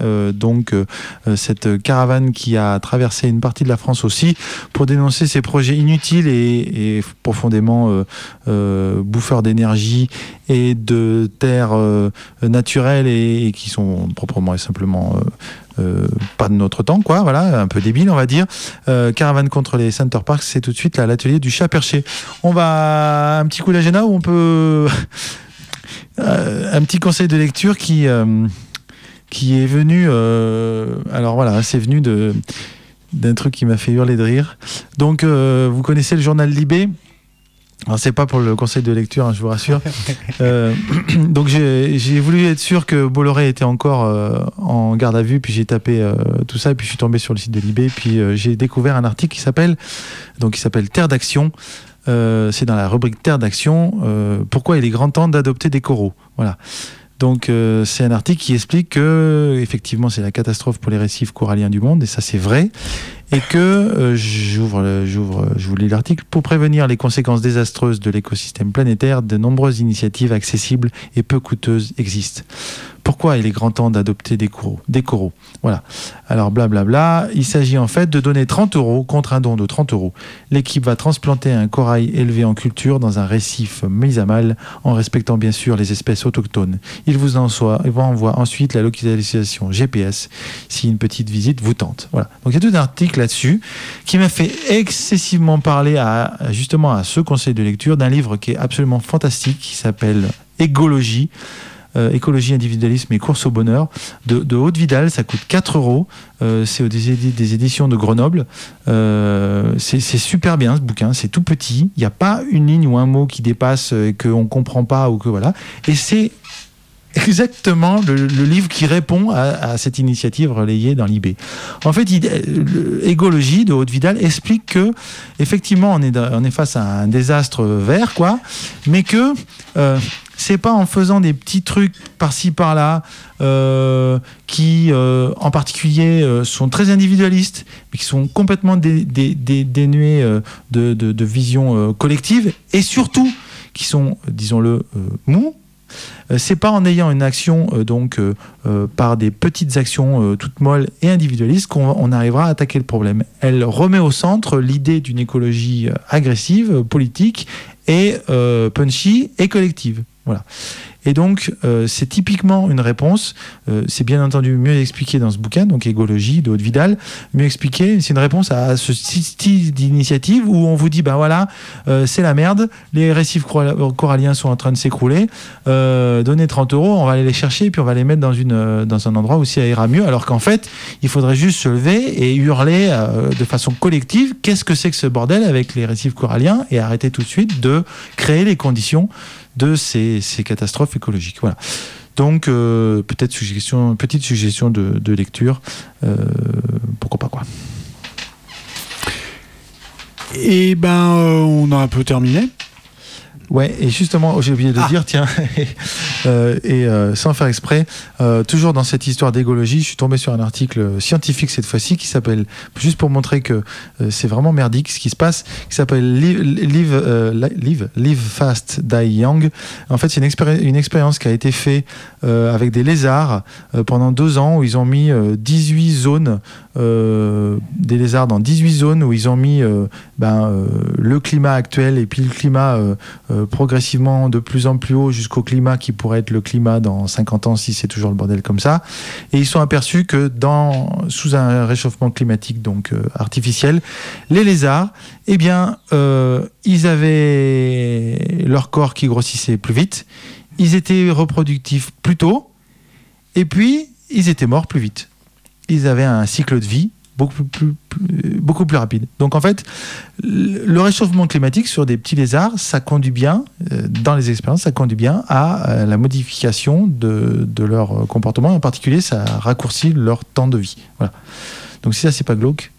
cette caravane qui a traversé une partie de la France aussi pour dénoncer ces projets inutiles et profondément bouffeurs d'énergie et de terres naturelles et qui sont proprement et simplement pas de notre temps, quoi, voilà, un peu débile, on va dire. Caravane contre les Center Parks, c'est tout de suite là, l'atelier du Chat Perché. On va un petit coup d'agenda où on peut un petit conseil de lecture qui est venu alors voilà, c'est venu d'un truc qui m'a fait hurler de rire. Donc vous connaissez le journal Libé. Alors c'est pas pour le conseil de lecture, hein, je vous rassure. Donc j'ai voulu être sûr que Bolloré était encore en garde à vue, puis j'ai tapé tout ça, et puis je suis tombé sur le site de Libé, puis j'ai découvert un article qui s'appelle Terre d'action. C'est dans la rubrique Terre d'action. Pourquoi il est grand temps d'adopter des coraux. Voilà. Donc c'est un article qui explique que effectivement c'est la catastrophe pour les récifs coralliens du monde, et ça c'est vrai, et que je vous lis l'article. Pour prévenir les conséquences désastreuses de l'écosystème planétaire, de nombreuses initiatives accessibles et peu coûteuses existent. Pourquoi il est grand temps d'adopter des coraux. Voilà. Alors blablabla, il s'agit en fait de donner 30 € contre un don de 30 €. L'équipe va transplanter un corail élevé en culture dans un récif mis à mal, en respectant bien sûr les espèces autochtones. Il vous envoie ensuite la localisation GPS si une petite visite vous tente. Voilà. Donc il y a tout un article là-dessus qui m'a fait excessivement parler justement à ce conseil de lecture d'un livre qui est absolument fantastique, qui s'appelle Égologie. Écologie, individualisme et course au bonheur de Aude Vidal. Ça coûte 4 €. C'est des éditions de Grenoble. C'est super bien ce bouquin, c'est tout petit, il n'y a pas une ligne ou un mot qui dépasse et qu'on ne comprend pas, ou que voilà, et c'est exactement le livre qui répond à cette initiative relayée dans l'IB. En fait, Égologie de Haute-Vidal explique que effectivement on est face à un désastre vert, quoi, mais que c'est pas en faisant des petits trucs par-ci par-là qui en particulier sont très individualistes mais qui sont complètement dénués de vision collective et surtout qui sont, disons-le, mous. C'est pas en ayant une action par des petites actions toutes molles et individualistes qu'on arrivera à attaquer le problème. Elle remet au centre l'idée d'une écologie agressive, politique et punchy et collective. Voilà. Et donc, c'est typiquement une réponse, c'est bien entendu mieux expliqué dans ce bouquin, donc Égologie de Haute-Vidal, mieux expliqué, c'est une réponse à ce style d'initiative où on vous dit, ben voilà, c'est la merde, les récifs coralliens sont en train de s'écrouler, donnez 30 €, on va aller les chercher et puis on va les mettre dans un endroit où ça ira mieux, alors qu'en fait, il faudrait juste se lever et hurler de façon collective, qu'est-ce que c'est que ce bordel avec les récifs coralliens, et arrêter tout de suite de créer les conditions de ces catastrophes écologiques. Voilà. Donc, petite suggestion de lecture. Pourquoi pas, quoi. Et on a un peu terminé. Ouais, et justement, j'ai oublié de dire, tiens, sans faire exprès, toujours dans cette histoire d'égologie, je suis tombé sur un article scientifique cette fois-ci qui s'appelle, juste pour montrer que c'est vraiment merdique ce qui se passe, qui s'appelle Live Fast, Die Young. En fait, c'est une expérience qui a été faite avec des lézards pendant 2 ans où ils ont mis 18 zones, des lézards dans 18 zones où ils ont mis le climat actuel et puis le climat progressivement de plus en plus haut jusqu'au climat qui pourrait être le climat dans 50 ans si c'est toujours le bordel comme ça. Et ils sont aperçus que sous un réchauffement climatique donc artificiel, les lézards, ils avaient leur corps qui grossissait plus vite, ils étaient reproductifs plus tôt, et puis ils étaient morts plus vite. Ils avaient un cycle de vie beaucoup plus rapide. Donc en fait, le réchauffement climatique sur des petits lézards, ça conduit bien, dans les expériences, ça conduit bien à la modification de leur comportement. En particulier, ça raccourcit leur temps de vie. Voilà. Donc si ça, c'est pas glauque.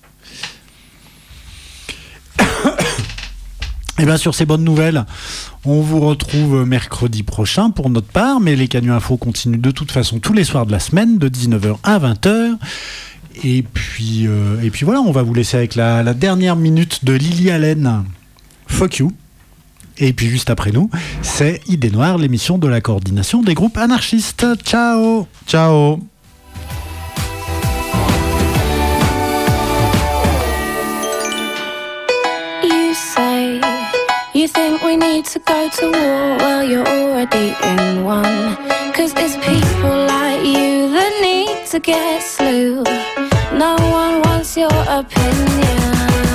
Et bien sur ces bonnes nouvelles, on vous retrouve mercredi prochain pour notre part, mais les Canuts Info continuent de toute façon tous les soirs de la semaine, de 19h à 20h. Et puis voilà, on va vous laisser avec la dernière minute de Lily Allen, Fuck You. Et puis juste après nous, c'est Idées Noires, l'émission de la coordination des groupes anarchistes. Ciao. Ciao. You think we need to go to war? Well, you're already in one. 'Cause it's people like you that need to get slew. No one wants your opinion.